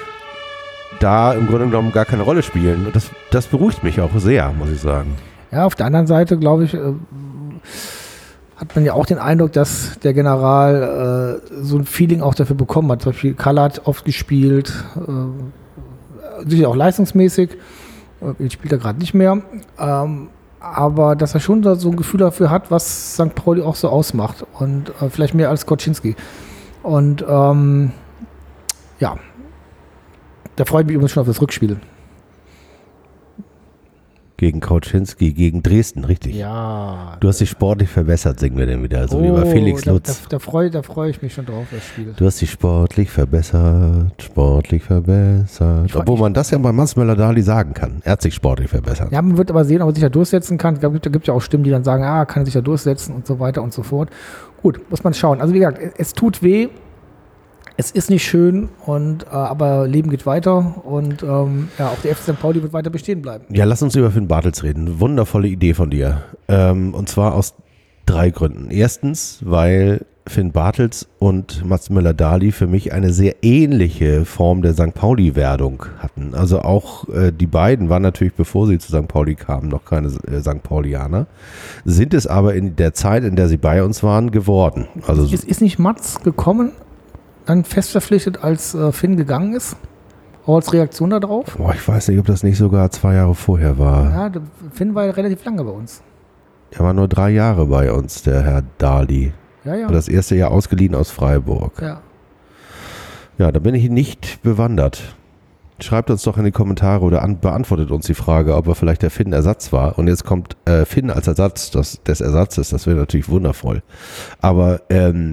da im Grunde genommen gar keine Rolle spielen. Und das beruhigt mich auch sehr, muss ich sagen. Ja, auf der anderen Seite, glaube ich, hat man ja auch den Eindruck, dass der General so ein Feeling auch dafür bekommen hat. Zum Beispiel Kalle hat oft gespielt, sicher auch leistungsmäßig, jetzt spielt er gerade nicht mehr, aber dass er schon so ein Gefühl dafür hat, was St. Pauli auch so ausmacht, und vielleicht mehr als Koczynski. Und ja, da freue ich mich übrigens schon auf das Rückspiel. Gegen Kauczynski, gegen Dresden, richtig? Ja. Du hast dich sportlich verbessert, singen wir denn wieder, so wie bei Felix Lutz. Da freue ich mich schon drauf, das Spiel. Du hast dich sportlich verbessert. Obwohl man das ja bei Mats Möller-Dali sagen kann. Er hat sich sportlich verbessert. Ja, man wird aber sehen, ob er sich da durchsetzen kann. Da gibt ja auch Stimmen, die dann sagen, kann er sich da durchsetzen und so weiter und so fort. Gut, muss man schauen. Also wie gesagt, es tut weh. Es ist nicht schön, aber Leben geht weiter, und auch der FC St. Pauli wird weiter bestehen bleiben. Ja, lass uns über Finn Bartels reden. Wundervolle Idee von dir. Und zwar aus 3 Gründen. Erstens, weil Finn Bartels und Mats Möller-Dali für mich eine sehr ähnliche Form der St. Pauli-Werdung hatten. Also auch die beiden waren natürlich, bevor sie zu St. Pauli kamen, noch keine St. Paulianer, sind es aber in der Zeit, in der sie bei uns waren, geworden. Also ist nicht Mats gekommen, dann fest verpflichtet, als Finn gegangen ist? Auch als Reaktion darauf? Boah, ich weiß nicht, ob das nicht sogar 2 Jahre vorher war. Ja, Finn war ja relativ lange bei uns. Er war nur 3 Jahre bei uns, der Herr Dali. Ja. Das erste Jahr ausgeliehen aus Freiburg. Ja. Ja, da bin ich nicht bewandert. Schreibt uns doch in die Kommentare oder beantwortet uns die Frage, ob er vielleicht der Finn-Ersatz war. Und jetzt kommt Finn als Ersatz des Ersatzes. Das wäre natürlich wundervoll. Aber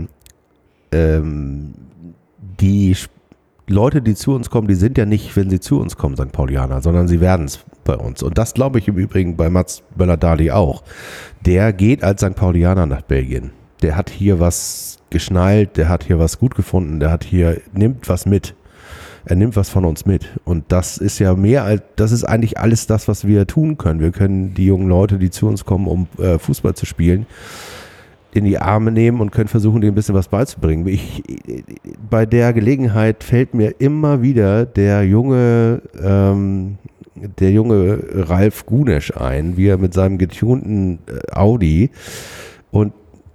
die Leute, die zu uns kommen, die sind ja nicht, wenn sie zu uns kommen, St. Paulianer, sondern sie werden es bei uns. Und das glaube ich im Übrigen bei Mats Möller-Dali auch. Der geht als St. Paulianer nach Belgien. Der hat hier was geschnallt, der hat hier was gut gefunden, nimmt was mit. er nimmt was von uns mit. Und das ist ja das ist eigentlich alles das, was wir tun können. Wir können die jungen Leute, die zu uns kommen, um Fußball zu spielen, in die Arme nehmen und können versuchen, denen ein bisschen was beizubringen. Bei der Gelegenheit fällt mir immer wieder der junge Ralf Gunesch ein, wie er mit seinem getunten Audi und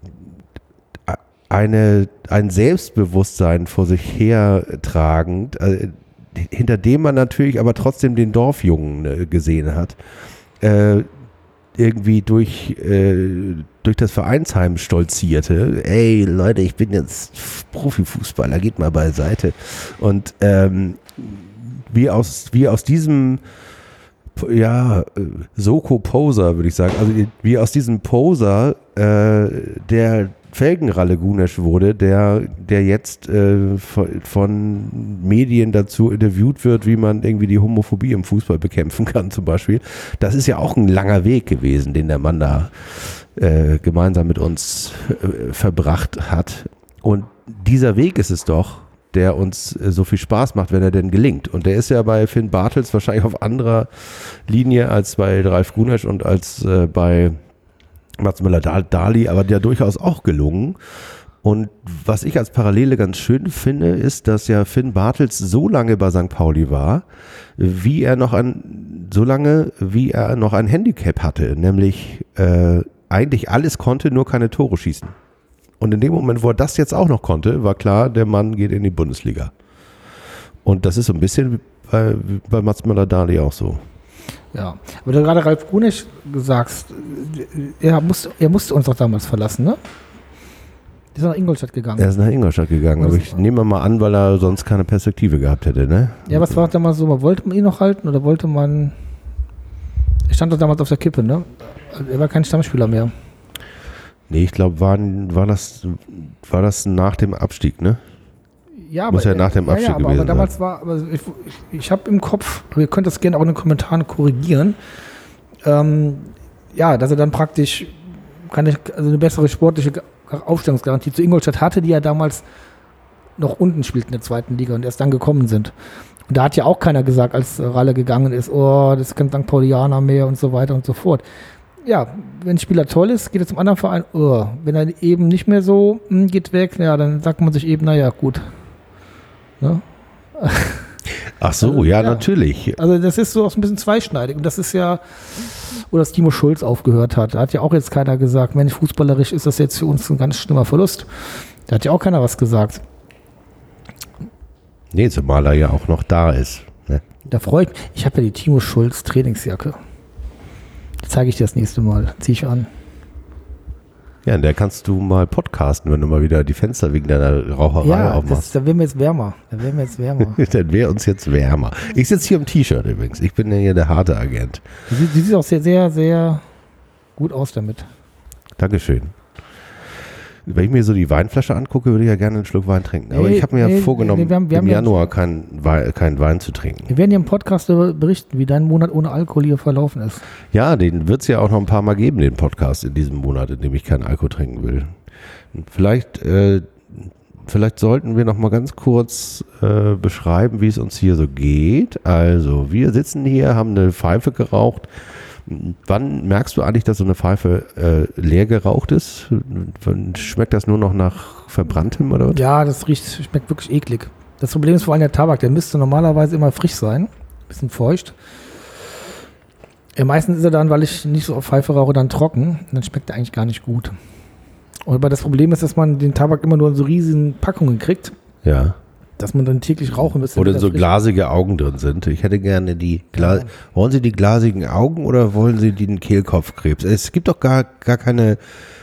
ein Selbstbewusstsein vor sich her tragend, hinter dem man natürlich aber trotzdem den Dorfjungen gesehen hat, irgendwie durch das Vereinsheim stolzierte. Ey, Leute, ich bin jetzt Profifußballer, geht mal beiseite. Und wie aus diesem Soko-Poser, würde ich sagen, also wie aus diesem Poser der Felgenralle Gunesch wurde, der jetzt von Medien dazu interviewt wird, wie man irgendwie die Homophobie im Fußball bekämpfen kann zum Beispiel. Das ist ja auch ein langer Weg gewesen, den der Mann da gemeinsam mit uns verbracht hat. Und dieser Weg ist es doch, der uns so viel Spaß macht, wenn er denn gelingt. Und der ist ja bei Finn Bartels wahrscheinlich auf anderer Linie als bei Ralf Gunesch und als bei Mats Möller-Dali, aber der durchaus auch gelungen. Und was ich als Parallele ganz schön finde, ist, dass ja Finn Bartels so lange bei St. Pauli war, wie er noch ein Handicap hatte, nämlich eigentlich alles konnte, nur keine Tore schießen. Und in dem Moment, wo er das jetzt auch noch konnte, war klar, der Mann geht in die Bundesliga. Und das ist so ein bisschen bei Mats Möller-Dali auch so. Ja, aber du gerade Ralf Gunesch sagst, er musste uns doch damals verlassen, ne? Der ist nach Ingolstadt gegangen. Er ist nach Ingolstadt gegangen, aber ich nehme mal an, weil er sonst keine Perspektive gehabt hätte, ne? Ja, was war damals so, wollte man ihn noch halten oder wollte man, er stand doch damals auf der Kippe, ne? Er war kein Stammspieler mehr. Nee, ich glaube, war das nach dem Abstieg, ne? Ja, muss ja nach dem Abstieg gewesen aber damals sein. Ich habe im Kopf, ihr könnt das gerne auch in den Kommentaren korrigieren, dass er dann praktisch eine bessere sportliche Aufstellungsgarantie zu Ingolstadt hatte, die ja damals noch unten spielten in der zweiten Liga und erst dann gekommen sind. Und da hat ja auch keiner gesagt, als Ralle gegangen ist, das ist kein St. Paulianer mehr und so weiter und so fort. Ja, wenn ein Spieler toll ist, geht er zum anderen Verein, wenn er eben nicht mehr so geht weg, ja, dann sagt man sich eben, naja, gut. Ne? Ach so, also, ja, natürlich. Also das ist so auch ein bisschen zweischneidig. Und das ist ja, wo das Timo Schulz aufgehört hat. Da hat ja auch jetzt keiner gesagt, Mensch, fußballerisch ist das jetzt für uns ein ganz schlimmer Verlust. Da hat ja auch keiner was gesagt. Nee, zumal er ja auch noch da ist. Ne? Da freue ich mich. Ich habe ja die Timo Schulz Trainingsjacke. Die zeige ich dir das nächste Mal. Ziehe ich an. Ja, in der kannst du mal podcasten, wenn du mal wieder die Fenster wegen deiner Raucherei aufmachst. Da werden wir jetzt wärmer. Dann wäre uns jetzt wärmer. Ich sitze hier im T-Shirt übrigens. Ich bin ja hier der harte Agent. Du siehst auch sehr, sehr, sehr gut aus damit. Dankeschön. Wenn ich mir so die Weinflasche angucke, würde ich ja gerne einen Schluck Wein trinken. Aber ich habe mir vorgenommen, im Januar keinen Wein zu trinken. Wir werden hier im Podcast darüber berichten, wie dein Monat ohne Alkohol hier verlaufen ist. Ja, den wird es ja auch noch ein paar Mal geben, den Podcast in diesem Monat, in dem ich keinen Alkohol trinken will. Vielleicht sollten wir noch mal ganz kurz beschreiben, wie es uns hier so geht. Also, wir sitzen hier, haben eine Pfeife geraucht. Wann merkst du eigentlich, dass so eine Pfeife leer geraucht ist? Schmeckt das nur noch nach Verbranntem oder was? Ja, das schmeckt wirklich eklig. Das Problem ist vor allem der Tabak, der müsste normalerweise immer frisch sein, ein bisschen feucht. Ja, meistens ist er dann, weil ich nicht so auf Pfeife rauche, dann trocken. Und dann schmeckt er eigentlich gar nicht gut. Aber das Problem ist, dass man den Tabak immer nur in so riesigen Packungen kriegt. Ja. Dass man dann täglich rauchen müsste. Oder so glasige Augen drin sind. Ich hätte gerne wollen Sie die glasigen Augen oder wollen Sie den Kehlkopfkrebs? Es gibt doch gar keine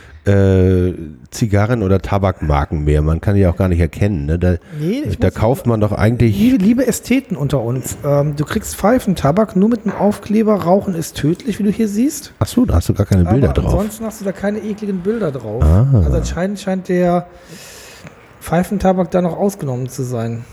Zigarren- oder Tabakmarken mehr. Man kann die auch gar nicht erkennen. Ne? Da kauft man doch eigentlich... Liebe Ästheten unter uns, du kriegst Pfeifentabak nur mit einem Aufkleber, Rauchen ist tödlich, wie du hier siehst. Ach so, da hast du gar keine Bilder drauf. Ansonsten hast du da keine ekligen Bilder drauf. Also anscheinend scheint der Pfeifentabak da noch ausgenommen zu sein.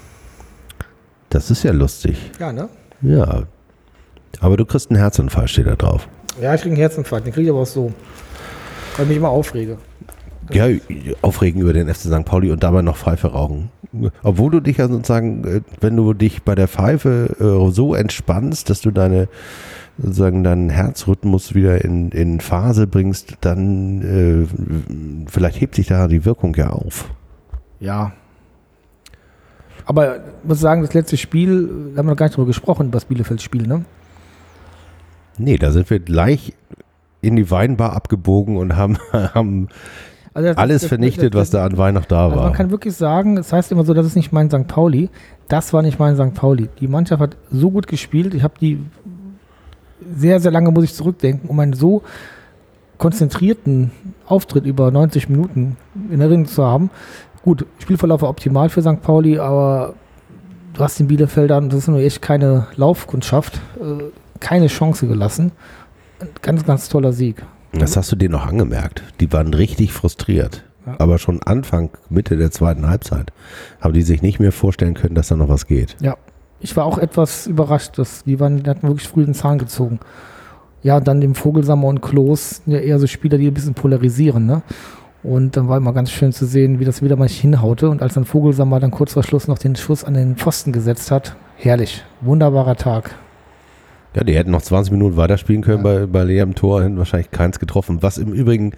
Das ist ja lustig. Ja, ne? Ja. Aber du kriegst einen Herzinfarkt, steht da drauf. Ja, ich kriege einen Herzinfarkt, den kriege ich aber auch so. Weil ich mich immer aufrege. Ja, aufregen über den FC St. Pauli und dabei noch Pfeife rauchen. Obwohl du dich ja sozusagen, wenn du dich bei der Pfeife so entspannst, dass du deinen Herzrhythmus wieder in Phase bringst, dann vielleicht hebt sich da die Wirkung ja auf. Ja. Aber ich muss sagen, das letzte Spiel, da haben wir noch gar nicht drüber gesprochen, über das Bielefeld-Spiel, ne? Nee, da sind wir gleich in die Weinbar abgebogen und haben also alles vernichtet, was da an Wein noch da war. Man kann wirklich sagen, das heißt immer so, das ist nicht mein St. Pauli. Das war nicht mein St. Pauli. Die Mannschaft hat so gut gespielt. Ich habe die sehr, sehr lange, muss ich zurückdenken, um einen so konzentrierten Auftritt über 90 Minuten in Erinnerung zu haben. Gut, Spielverlauf war optimal für St. Pauli, aber du hast den Bielefeldern, das ist nur echt keine Laufkundschaft, keine Chance gelassen. Ein ganz, ganz toller Sieg. Das hast du denen noch angemerkt. Die waren richtig frustriert. Ja. Aber schon Mitte der zweiten Halbzeit haben die sich nicht mehr vorstellen können, dass da noch was geht. Ja, ich war auch etwas überrascht. Die hatten wirklich früh den Zahn gezogen. Ja, dann dem Vogelsammer und Klos, ja eher so Spieler, die ein bisschen polarisieren, ne? Und dann war immer ganz schön zu sehen, wie das wieder mal nicht hinhaute. Und als dann Vogelsammer dann kurz vor Schluss noch den Schuss an den Pfosten gesetzt hat, herrlich, wunderbarer Tag. Ja, die hätten noch 20 Minuten weiterspielen können bei leerem Tor, hätten wahrscheinlich keins getroffen. Was im Übrigen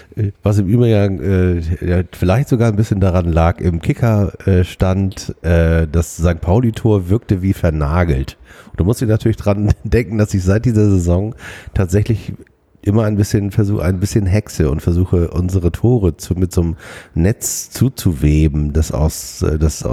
vielleicht sogar ein bisschen daran lag, im Kicker stand, das St. Pauli-Tor wirkte wie vernagelt. Und du musst dir natürlich dran denken, dass ich seit dieser Saison tatsächlich immer ein bisschen hexe und versuche, unsere Tore mit so einem Netz zuzuweben, das aus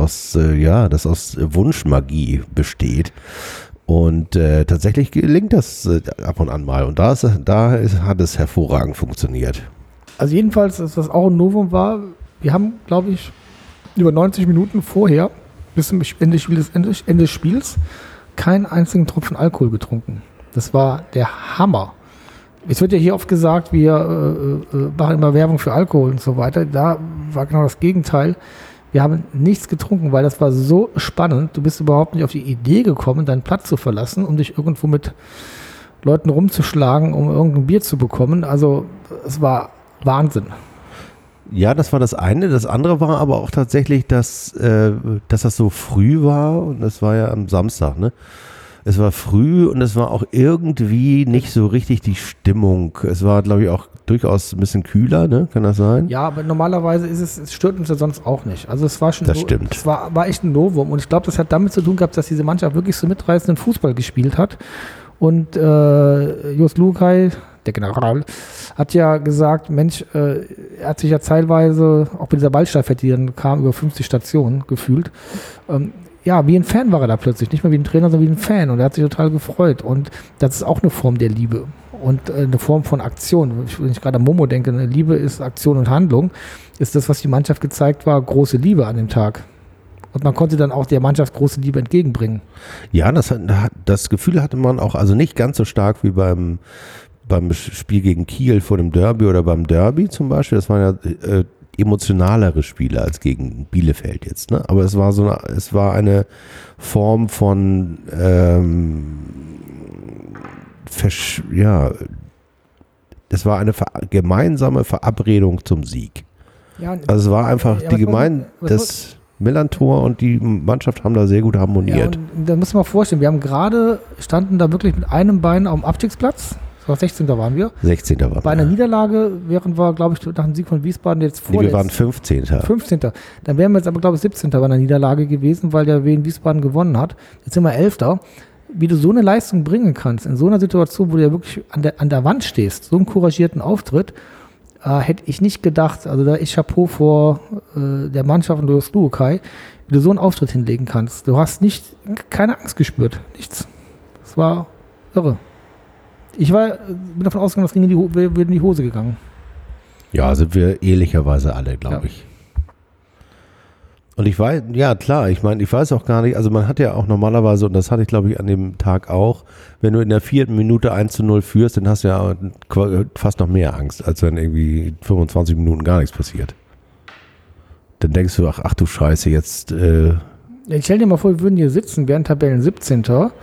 Wunschmagie besteht. Und tatsächlich gelingt das ab und an mal. Und da hat es hervorragend funktioniert. Also jedenfalls, dass das auch ein Novum war, wir haben, glaube ich, über 90 Minuten vorher, bis zum Ende des Spiels, keinen einzigen Tropfen Alkohol getrunken. Das war der Hammer. Es wird ja hier oft gesagt, wir machen immer Werbung für Alkohol und so weiter. Da war genau das Gegenteil. Wir haben nichts getrunken, weil das war so spannend. Du bist überhaupt nicht auf die Idee gekommen, deinen Platz zu verlassen, um dich irgendwo mit Leuten rumzuschlagen, um irgendein Bier zu bekommen. Also es war Wahnsinn. Ja, das war das eine. Das andere war aber auch tatsächlich, dass das so früh war. Und das war ja am Samstag, ne? Es war früh und es war auch irgendwie nicht so richtig die Stimmung. Es war, glaube ich, auch durchaus ein bisschen kühler, ne? Kann das sein? Ja, aber normalerweise es stört uns ja sonst auch nicht. Also es war schon, das stimmt. Es war echt ein Novum und ich glaube, das hat damit zu tun gehabt, dass diese Mannschaft wirklich so mitreißenden Fußball gespielt hat. Und Jos Luhukay, der General, hat ja gesagt, Mensch, er hat sich ja teilweise, auch bei dieser Ballstaffette, die dann kam, über 50 Stationen gefühlt, ja, wie ein Fan war er da plötzlich. Nicht mehr wie ein Trainer, sondern wie ein Fan. Und er hat sich total gefreut. Und das ist auch eine Form der Liebe. Und eine Form von Aktion. Wenn ich gerade an Momo denke, eine Liebe ist Aktion und Handlung. Ist das, was die Mannschaft gezeigt war, große Liebe an dem Tag. Und man konnte dann auch der Mannschaft große Liebe entgegenbringen. Ja, das Gefühl hatte man auch, also nicht ganz so stark wie beim Spiel gegen Kiel vor dem Derby oder beim Derby zum Beispiel. Das waren ja emotionalere Spiele als gegen Bielefeld jetzt, ne? Aber es war eine Form von es war eine gemeinsame Verabredung zum Sieg. Ja, also es war einfach das Millantor und die Mannschaft haben da sehr gut harmoniert. Ja, und da muss man vorstellen, standen da wirklich mit einem Bein auf dem Abstiegsplatz. 16. waren wir. 16. waren wir. Bei einer Niederlage wären wir, glaube ich, nach dem Sieg von Wiesbaden jetzt vorletzt. Nee, wir waren 15. 15. Dann wären wir jetzt aber, glaube ich, 17. bei einer Niederlage gewesen, weil der Wien Wiesbaden gewonnen hat. Jetzt sind wir 11. Wie du so eine Leistung bringen kannst, in so einer Situation, wo du ja wirklich an der Wand stehst, so einen couragierten Auftritt, hätte ich nicht gedacht. Also da ist Chapeau vor der Mannschaft und Jos Luhukay, wie du so einen Auftritt hinlegen kannst. Du hast keine Angst gespürt. Nichts. Es war irre. Ich bin davon ausgegangen, das ging in die Hose gegangen. Ja, sind wir ehrlicherweise alle, glaube ich. Und ich weiß, ja klar, ich weiß auch gar nicht, also man hat ja auch normalerweise, und das hatte ich glaube ich an dem Tag auch, wenn du in der 4. Minute 1:0 führst, dann hast du ja fast noch mehr Angst, als wenn irgendwie 25 Minuten gar nichts passiert. Dann denkst du, ach du Scheiße, jetzt... Ich stell dir mal vor, wir würden hier sitzen, wären Tabellen 17.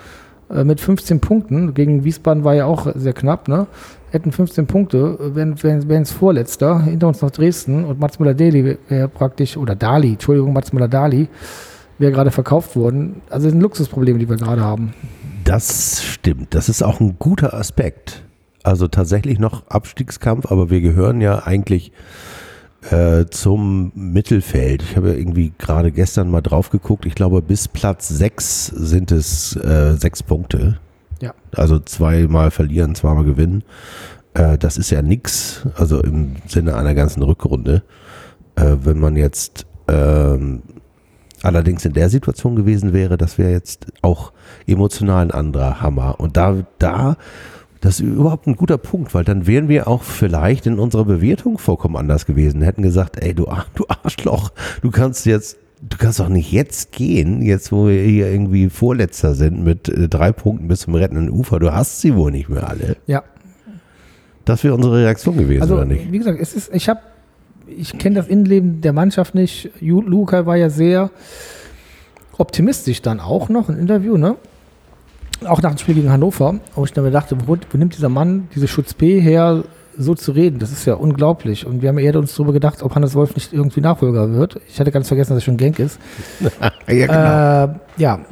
mit 15 Punkten. Gegen Wiesbaden war ja auch sehr knapp, ne? Hätten 15 Punkte, wären es Vorletzter. Hinter uns noch Dresden und Mats Müller-Dali wäre praktisch, oder Dali, Entschuldigung, Mats Müller-Dali wäre gerade verkauft worden. Also das sind Luxusprobleme, die wir gerade haben. Das stimmt. Das ist auch ein guter Aspekt. Also tatsächlich noch Abstiegskampf, aber wir gehören ja eigentlich zum Mittelfeld. Ich habe ja irgendwie gerade gestern mal drauf geguckt. Ich glaube, bis Platz 6 sind es 6 Punkte. Ja. Also 2-mal verlieren, 2-mal gewinnen. Das ist ja nix. Also im Sinne einer ganzen Rückrunde. Wenn man jetzt allerdings in der Situation gewesen wäre, das wäre jetzt auch emotional ein anderer Hammer. Und das ist überhaupt ein guter Punkt, weil dann wären wir auch vielleicht in unserer Bewertung vollkommen anders gewesen. Hätten gesagt, ey, du Arschloch, du kannst doch nicht jetzt gehen, jetzt wo wir hier irgendwie Vorletzter sind mit 3 Punkten bis zum rettenden Ufer. Du hast sie wohl nicht mehr alle. Ja. Das wäre unsere Reaktion gewesen, also, oder nicht? Wie gesagt, ich kenne das Innenleben der Mannschaft nicht. Luca war ja sehr optimistisch dann auch noch im Interview, ne? Auch nach dem Spiel gegen Hannover, wo ich dann dachte, wo nimmt dieser Mann diese Schutz B her, so zu reden? Das ist ja unglaublich. Und wir haben eher uns darüber gedacht, ob Hannes Wolf nicht irgendwie Nachfolger wird. Ich hatte ganz vergessen, dass er schon Genk ist. Ja, genau.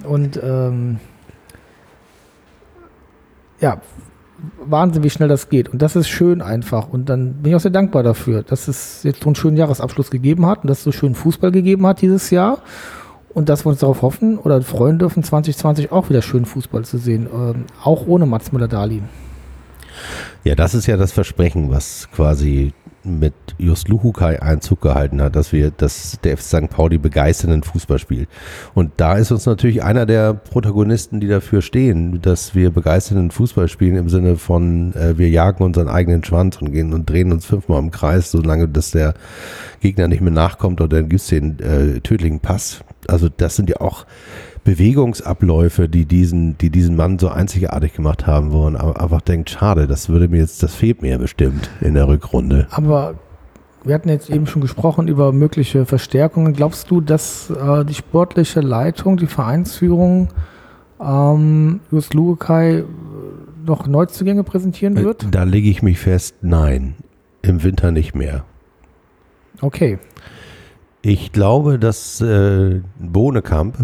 Wahnsinn, wie schnell das geht. Und das ist schön einfach. Und dann bin ich auch sehr dankbar dafür, dass es jetzt so einen schönen Jahresabschluss gegeben hat und dass es so schönen Fußball gegeben hat dieses Jahr. Und dass wir uns darauf hoffen oder freuen dürfen, 2020 auch wieder schönen Fußball zu sehen. Auch ohne Mats Müller-Dali. Ja, das ist ja das Versprechen, was quasi mit Just Luhukai Einzug gehalten hat, dass der FC St. Pauli begeisternden Fußball spielt. Und da ist uns natürlich einer der Protagonisten, die dafür stehen, dass wir begeisternden Fußball spielen im Sinne von, wir jagen unseren eigenen Schwanz und gehen und drehen uns 5-mal im Kreis, solange dass der Gegner nicht mehr nachkommt oder dann gibt es den tödlichen Pass. Also das sind ja auch Bewegungsabläufe, die diesen Mann so einzigartig gemacht haben, wo man einfach denkt, schade, das fehlt mir bestimmt in der Rückrunde. Aber wir hatten jetzt eben schon gesprochen über mögliche Verstärkungen. Glaubst du, dass die sportliche Leitung, die Vereinsführung Just Luhukai noch Neuzugänge präsentieren wird? Da lege ich mich fest, nein, im Winter nicht mehr. Okay. Ich glaube, dass Bornekamp,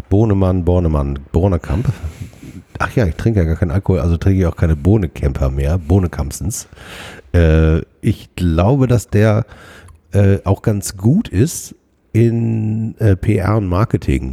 ach ja, ich trinke ja gar keinen Alkohol, also trinke ich auch keine Bohnecamper mehr, Bohnekampsens. Ich glaube, dass der auch ganz gut ist in PR und Marketing.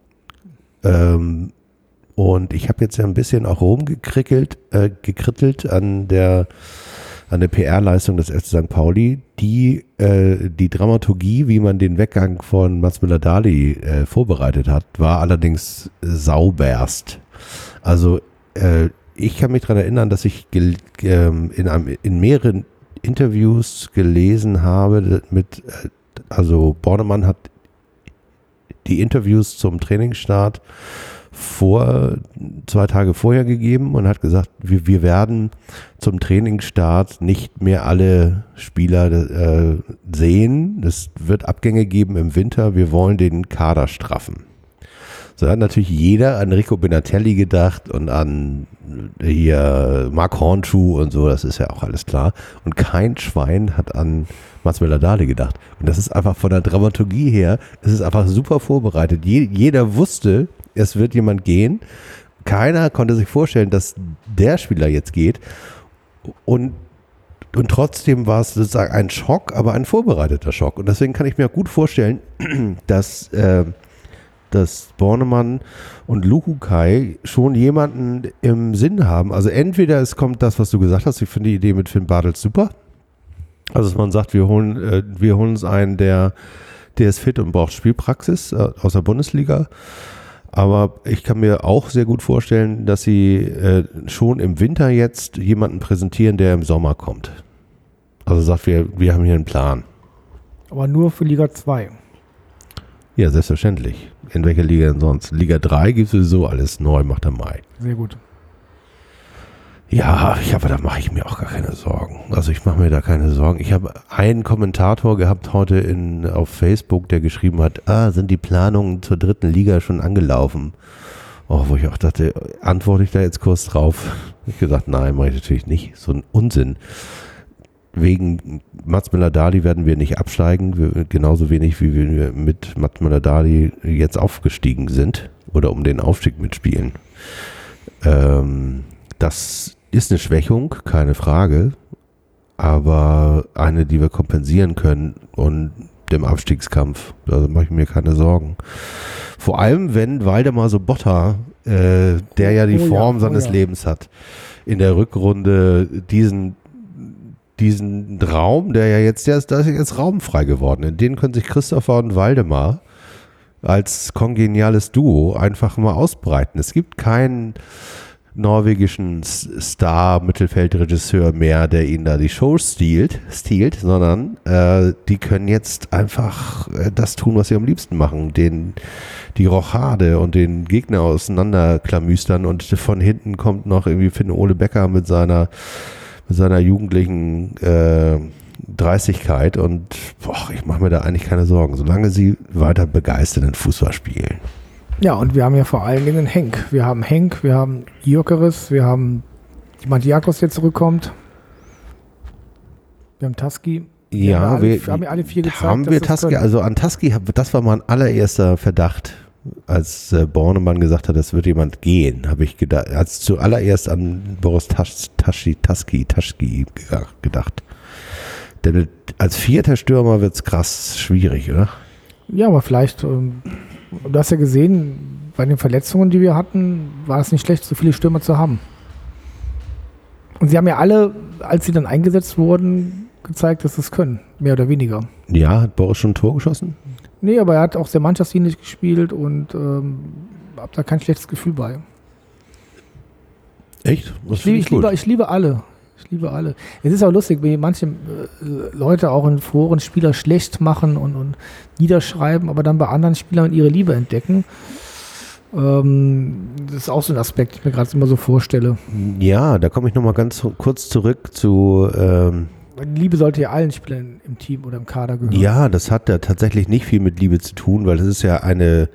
Und ich habe jetzt ja ein bisschen auch gekrittelt an der PR-Leistung des FC St. Pauli, die Dramaturgie, wie man den Weggang von Mats Müller-Dali vorbereitet hat, war allerdings sauberst. Also ich kann mich daran erinnern, dass ich in mehreren Interviews gelesen habe also Bornemann hat die Interviews zum Trainingsstart 2 Tage vorher gegeben und hat gesagt, wir werden zum Trainingsstart nicht mehr alle Spieler sehen. Es wird Abgänge geben im Winter. Wir wollen den Kader straffen. So hat natürlich jeder an Rico Benatelli gedacht und an hier Marc Hornschuh und so, das ist ja auch alles klar. Und kein Schwein hat an Mats Müller-Dali gedacht. Und das ist einfach von der Dramaturgie her, es ist einfach super vorbereitet. Jeder wusste, es wird jemand gehen. Keiner konnte sich vorstellen, dass der Spieler jetzt geht. Und trotzdem war es sozusagen ein Schock, aber ein vorbereiteter Schock. Und deswegen kann ich mir auch gut vorstellen, dass Bornemann und Luhukai schon jemanden im Sinn haben. Also entweder es kommt das, was du gesagt hast, ich finde die Idee mit Finn Bartels super. Also dass man sagt, wir holen uns einen, der ist fit und braucht Spielpraxis aus der Bundesliga. Aber ich kann mir auch sehr gut vorstellen, dass sie schon im Winter jetzt jemanden präsentieren, der im Sommer kommt. Also sagt, wir haben hier einen Plan. Aber nur für Liga 2. Ja, selbstverständlich. In welcher Liga denn sonst? Liga 3 gibt es sowieso alles neu, macht der Mai. Sehr gut. Ja, aber da mache ich mir auch gar keine Sorgen. Also ich mache mir da keine Sorgen. Ich habe einen Kommentator gehabt heute auf Facebook, der geschrieben hat, sind die Planungen zur 3. Liga schon angelaufen? wo ich auch dachte, antworte ich da jetzt kurz drauf? Ich gesagt, nein, mache ich natürlich nicht. So ein Unsinn. Wegen Mats Möller-Dali werden wir nicht absteigen, genauso wenig wie wir mit Mats Möller-Dali jetzt aufgestiegen sind oder um den Aufstieg mitspielen. Das ist eine Schwächung, keine Frage, aber eine, die wir kompensieren können und dem Abstiegskampf, da mache ich mir keine Sorgen. Vor allem, wenn Waldemar Sobotta, der ja die Form seines Lebens hat, in der Rückrunde diesen Raum, da ist jetzt raumfrei geworden. In den können sich Christopher und Waldemar als kongeniales Duo einfach mal ausbreiten. Es gibt keinen norwegischen Star-Mittelfeldregisseur mehr, der ihnen da die Show stiehlt, sondern die können jetzt einfach das tun, was sie am liebsten machen, die Rochade und den Gegner auseinanderklamüstern, und von hinten kommt noch irgendwie Finn-Ole Becker mit seiner jugendlichen Dreistigkeit, und ich mache mir da eigentlich keine Sorgen, solange sie weiter begeisternden Fußball spielen. Ja, und wir haben ja vor allen Dingen Henk. Wir haben Gyökeres, wir haben Diamantakos, der zurückkommt. Wir haben Taski. Ja, wir haben alle 4 gezeigt. Haben wir Taski, also an Taski, das war mein allererster Verdacht, als Bornemann gesagt hat, es wird jemand gehen, habe ich gedacht, als zuallererst an Boris Taski gedacht. Denn als 4. Stürmer wird es krass schwierig, oder? Ja, aber vielleicht, du hast ja gesehen, bei den Verletzungen, die wir hatten, war es nicht schlecht, so viele Stürmer zu haben. Und sie haben ja alle, als sie dann eingesetzt wurden, gezeigt, dass sie es können, mehr oder weniger. Ja, hat Boris schon ein Tor geschossen? Nee, aber er hat auch sehr mannschaftsdienlich gespielt und habe da kein schlechtes Gefühl bei. Echt? Ich liebe alle. Es ist auch lustig, wie manche Leute auch in Foren Spieler schlecht machen und niederschreiben, aber dann bei anderen Spielern ihre Liebe entdecken. Das ist auch so ein Aspekt, den ich mir gerade immer so vorstelle. Ja, da komme ich nochmal ganz kurz zurück zu... Die Liebe sollte ja allen Spielern im Team oder im Kader gehören. Ja, das hat ja tatsächlich nicht viel mit Liebe zu tun, weil das ist ja eine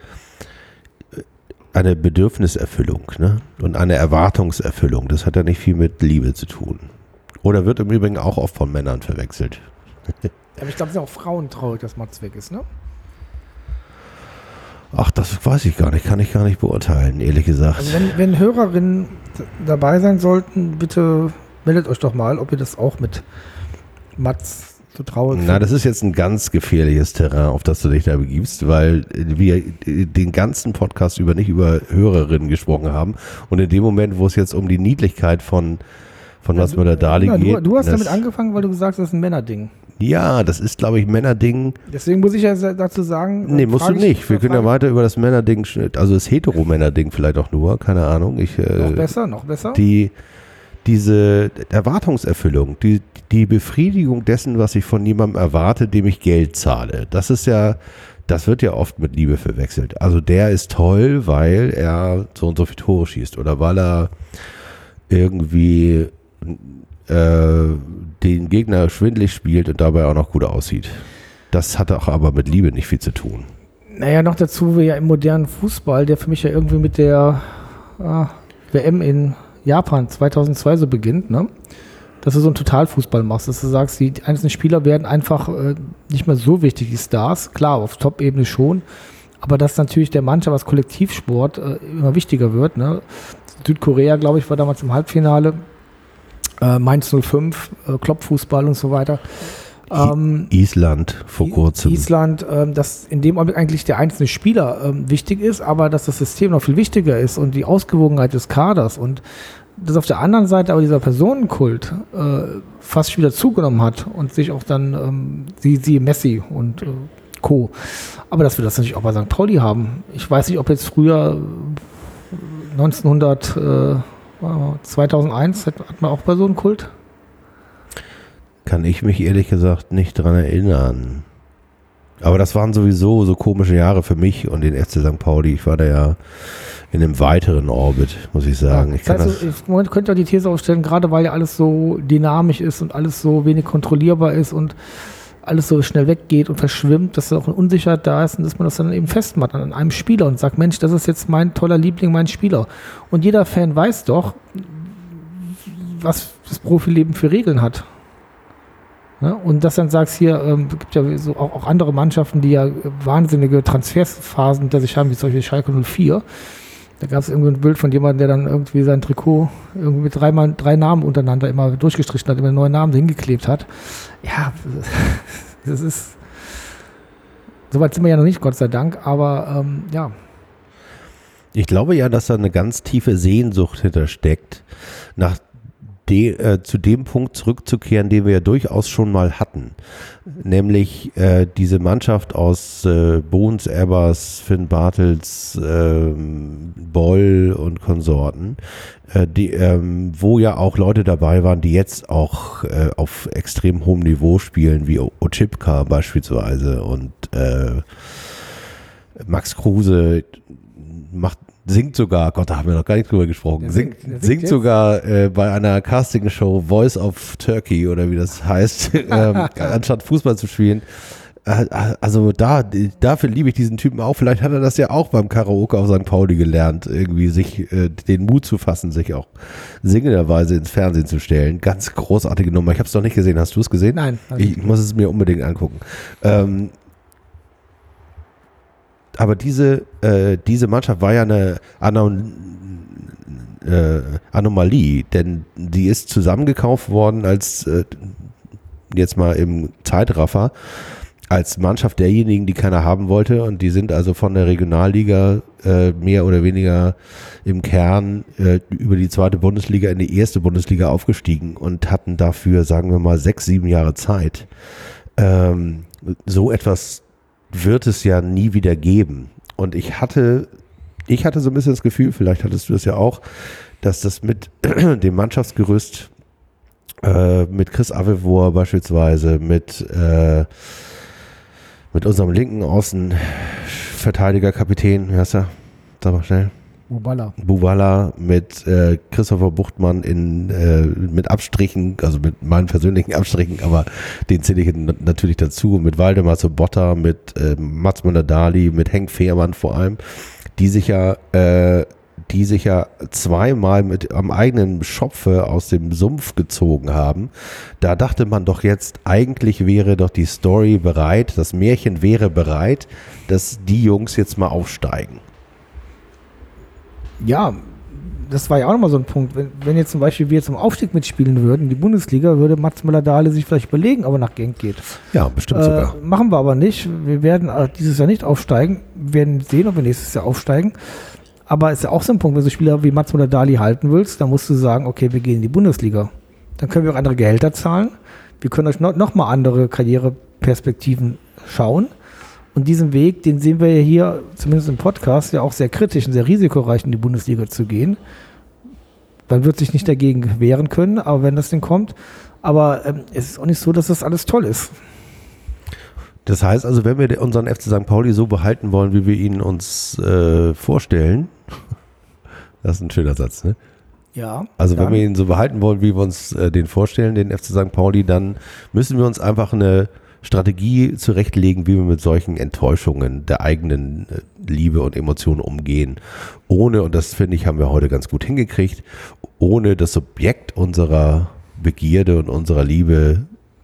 Bedürfniserfüllung, ne? Und eine Erwartungserfüllung. Das hat ja nicht viel mit Liebe zu tun. Oder wird im Übrigen auch oft von Männern verwechselt. Aber ich glaube, es sind auch Frauen traurig, dass Mats weg ist, ne? Ach, das weiß ich gar nicht. Kann ich gar nicht beurteilen, ehrlich gesagt. Also wenn Hörerinnen dabei sein sollten, bitte meldet euch doch mal, ob ihr das auch mit Mats so traurig findet. Das ist jetzt ein ganz gefährliches Terrain, auf das du dich da begibst, weil wir den ganzen Podcast nicht über Hörerinnen gesprochen haben. Und in dem Moment, wo es jetzt um die Niedlichkeit von Mats Möller-Dali geht. Du hast damit angefangen, weil du gesagt hast, das ist ein Männerding. Ja, das ist, glaube ich, Männerding. Deswegen muss ich ja dazu sagen. Nee, musst du nicht. Wir können ja weiter über das Männerding, also das Hetero-Männerding vielleicht auch nur, keine Ahnung. Noch besser. Diese Erwartungserfüllung, die Befriedigung dessen, was ich von jemandem erwarte, dem ich Geld zahle, das wird ja oft mit Liebe verwechselt. Also der ist toll, weil er so und so viele Tore schießt oder weil er irgendwie den Gegner schwindelig spielt und dabei auch noch gut aussieht. Das hat auch aber mit Liebe nicht viel zu tun. Naja, noch dazu, wir ja im modernen Fußball, der für mich ja irgendwie mit der WM in Japan 2002 so beginnt, ne? Dass du so einen Totalfußball machst, dass du sagst, die einzelnen Spieler werden einfach nicht mehr so wichtig, die Stars, klar, auf Top-Ebene schon, aber dass natürlich der Mannschaft als Kollektivsport immer wichtiger wird, ne? Südkorea, glaube ich, war damals im Halbfinale, Mainz 05, Kloppfußball und so weiter. Island vor kurzem. Dass in dem Augenblick eigentlich der einzelne Spieler wichtig ist, aber dass das System noch viel wichtiger ist und die Ausgewogenheit des Kaders und dass auf der anderen Seite aber dieser Personenkult fast wieder zugenommen hat und sich auch dann sie Messi und Co. Aber dass wir das natürlich auch bei St. Pauli haben. Ich weiß nicht, ob jetzt früher 2001 hat man auch Personenkult. Kann ich mich ehrlich gesagt nicht dran erinnern. Aber das waren sowieso so komische Jahre für mich und den FC St. Pauli. Ich war da ja in einem weiteren Orbit, muss ich sagen. Ja, im Moment könnt ihr die These aufstellen, gerade weil ja alles so dynamisch ist und alles so wenig kontrollierbar ist und alles so schnell weggeht und verschwimmt, dass da auch eine Unsicherheit da ist und dass man das dann eben festmacht an einem Spieler und sagt, Mensch, das ist jetzt mein toller Liebling, mein Spieler. Und jeder Fan weiß doch, was das Profileben für Regeln hat. Ja, und dass dann sagst, hier gibt ja so auch andere Mannschaften, die ja wahnsinnige Transferphasen hinter sich haben, wie zum Beispiel Schalke 04. Da gab es irgendwie ein Bild von jemandem, der dann irgendwie sein Trikot irgendwie mit drei Namen untereinander immer durchgestrichen hat, immer einen neuen Namen hingeklebt hat. Ja, das ist, soweit sind wir ja noch nicht, Gott sei Dank, aber ja. Ich glaube ja, dass da eine ganz tiefe Sehnsucht hintersteckt, zu dem Punkt zurückzukehren, den wir ja durchaus schon mal hatten. Nämlich diese Mannschaft aus Bohns, Ebbers, Finn Bartels, Boll und Konsorten, wo ja auch Leute dabei waren, die jetzt auch auf extrem hohem Niveau spielen, wie Oczipka beispielsweise und Max Kruse singt sogar, Gott, da haben wir noch gar nicht drüber gesprochen, singt sogar bei einer Castingshow Voice of Turkey oder wie das heißt, anstatt Fußball zu spielen. Also dafür liebe ich diesen Typen auch. Vielleicht hat er das ja auch beim Karaoke auf St. Pauli gelernt, irgendwie sich den Mut zu fassen, sich auch singenderweise ins Fernsehen zu stellen. Ganz großartige Nummer. Ich habe es noch nicht gesehen. Hast du es gesehen? Nein. Ich muss es mir unbedingt angucken. Aber diese Mannschaft war ja eine Anomalie, denn die ist zusammengekauft worden als, jetzt mal im Zeitraffer, als Mannschaft derjenigen, die keiner haben wollte, und die sind also von der Regionalliga mehr oder weniger im Kern über die zweite Bundesliga in die erste Bundesliga aufgestiegen und hatten dafür, sagen wir mal, 6, 7 Jahre Zeit. So etwas wird es ja nie wieder geben. Und ich hatte so ein bisschen das Gefühl, vielleicht hattest du das ja auch, dass das mit dem Mannschaftsgerüst, mit Chris Avevor beispielsweise, mit unserem linken Außenverteidiger-Kapitän, wie heißt er? Sag mal schnell. Bubala, mit Christopher Buchtmann mit Abstrichen, also mit meinen persönlichen Abstrichen, aber den zähle ich natürlich dazu, mit Waldemar Sobotta, mit Mats Möller-Dali, mit Henk Fehrmann vor allem, die sich ja zweimal am eigenen Schopfe aus dem Sumpf gezogen haben. Da dachte man doch jetzt, eigentlich wäre doch die Story bereit, das Märchen wäre bereit, dass die Jungs jetzt mal aufsteigen. Ja, das war ja auch nochmal so ein Punkt. Wenn jetzt zum Beispiel wir zum Aufstieg mitspielen würden in die Bundesliga, würde Mats Möller-Dale sich vielleicht überlegen, ob er nach Genk geht. Ja, bestimmt sogar. Machen wir aber nicht. Wir werden dieses Jahr nicht aufsteigen. Wir werden sehen, ob wir nächstes Jahr aufsteigen. Aber es ist ja auch so ein Punkt, wenn du Spieler wie Mats Möller-Dale halten willst, dann musst du sagen, okay, wir gehen in die Bundesliga. Dann können wir auch andere Gehälter zahlen. Wir können euch noch mal andere Karriereperspektiven schauen. Und diesen Weg, den sehen wir ja hier, zumindest im Podcast, ja auch sehr kritisch und sehr risikoreich in die Bundesliga zu gehen. Man wird sich nicht dagegen wehren können, aber wenn das denn kommt. Aber es ist auch nicht so, dass das alles toll ist. Das heißt also, wenn wir unseren FC St. Pauli so behalten wollen, wie wir ihn uns vorstellen, das ist ein schöner Satz, ne? Ja. Also wenn wir ihn so behalten wollen, wie wir uns den vorstellen, den FC St. Pauli, dann müssen wir uns einfach eine Strategie zurechtlegen, wie wir mit solchen Enttäuschungen der eigenen Liebe und Emotionen umgehen. Ohne, und das finde ich, haben wir heute ganz gut hingekriegt, ohne das Subjekt unserer Begierde und unserer Liebe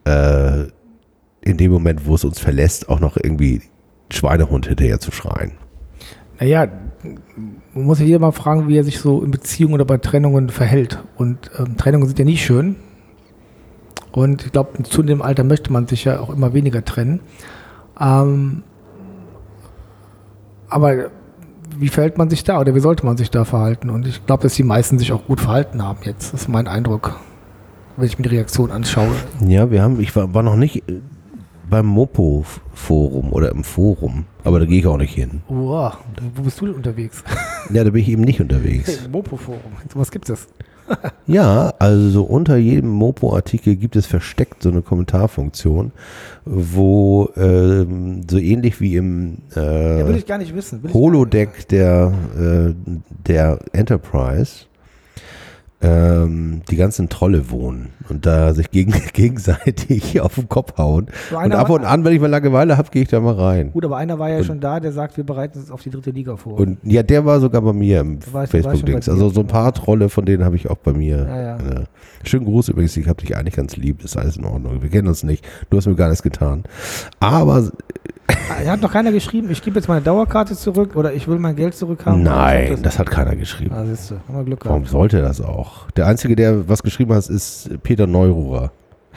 in dem Moment, wo es uns verlässt, auch noch irgendwie Schweinehund hinterher zu schreien. Naja, man muss ja jeder mal fragen, wie er sich so in Beziehungen oder bei Trennungen verhält. Und Trennungen sind ja nie schön. Und ich glaube, zu dem Alter möchte man sich ja auch immer weniger trennen. Aber wie verhält man sich da oder wie sollte man sich da verhalten? Und ich glaube, dass die meisten sich auch gut verhalten haben jetzt. Das ist mein Eindruck, wenn ich mir die Reaktion anschaue. Ja, ich war noch nicht beim Mopo-Forum oder im Forum, aber da gehe ich auch nicht hin. Wow, wo bist du denn unterwegs? Ja, da bin ich eben nicht unterwegs. Mopo-Forum, was gibt es? Ja, also unter jedem Mopo-Artikel gibt es versteckt so eine Kommentarfunktion, wo so ähnlich wie im will ich gar nicht wissen. Holodeck der Enterprise die ganzen Trolle wohnen und da sich gegenseitig auf den Kopf hauen. So Und ab und an, wenn ich mal Langeweile habe, gehe ich da mal rein. Gut, aber einer war ja schon da, der sagt, wir bereiten uns auf die 3. Liga vor. Und ja, der war sogar bei mir im war Facebook-Dings. schon bei Also dir. so ein paar Trolle, von denen habe ich auch bei mir. Ja. Schönen Gruß übrigens, ich habe dich eigentlich ganz lieb, ist alles in Ordnung. Wir kennen uns nicht, du hast mir gar nichts getan. Aber Er hat noch keiner geschrieben, ich gebe jetzt meine Dauerkarte zurück oder ich will mein Geld zurückhaben. nein, das hat keiner geschrieben. Ah, siehst du, haben wir Glück Warum gehabt. sollte das auch? Der Einzige, der was geschrieben hat, ist Peter Neururer.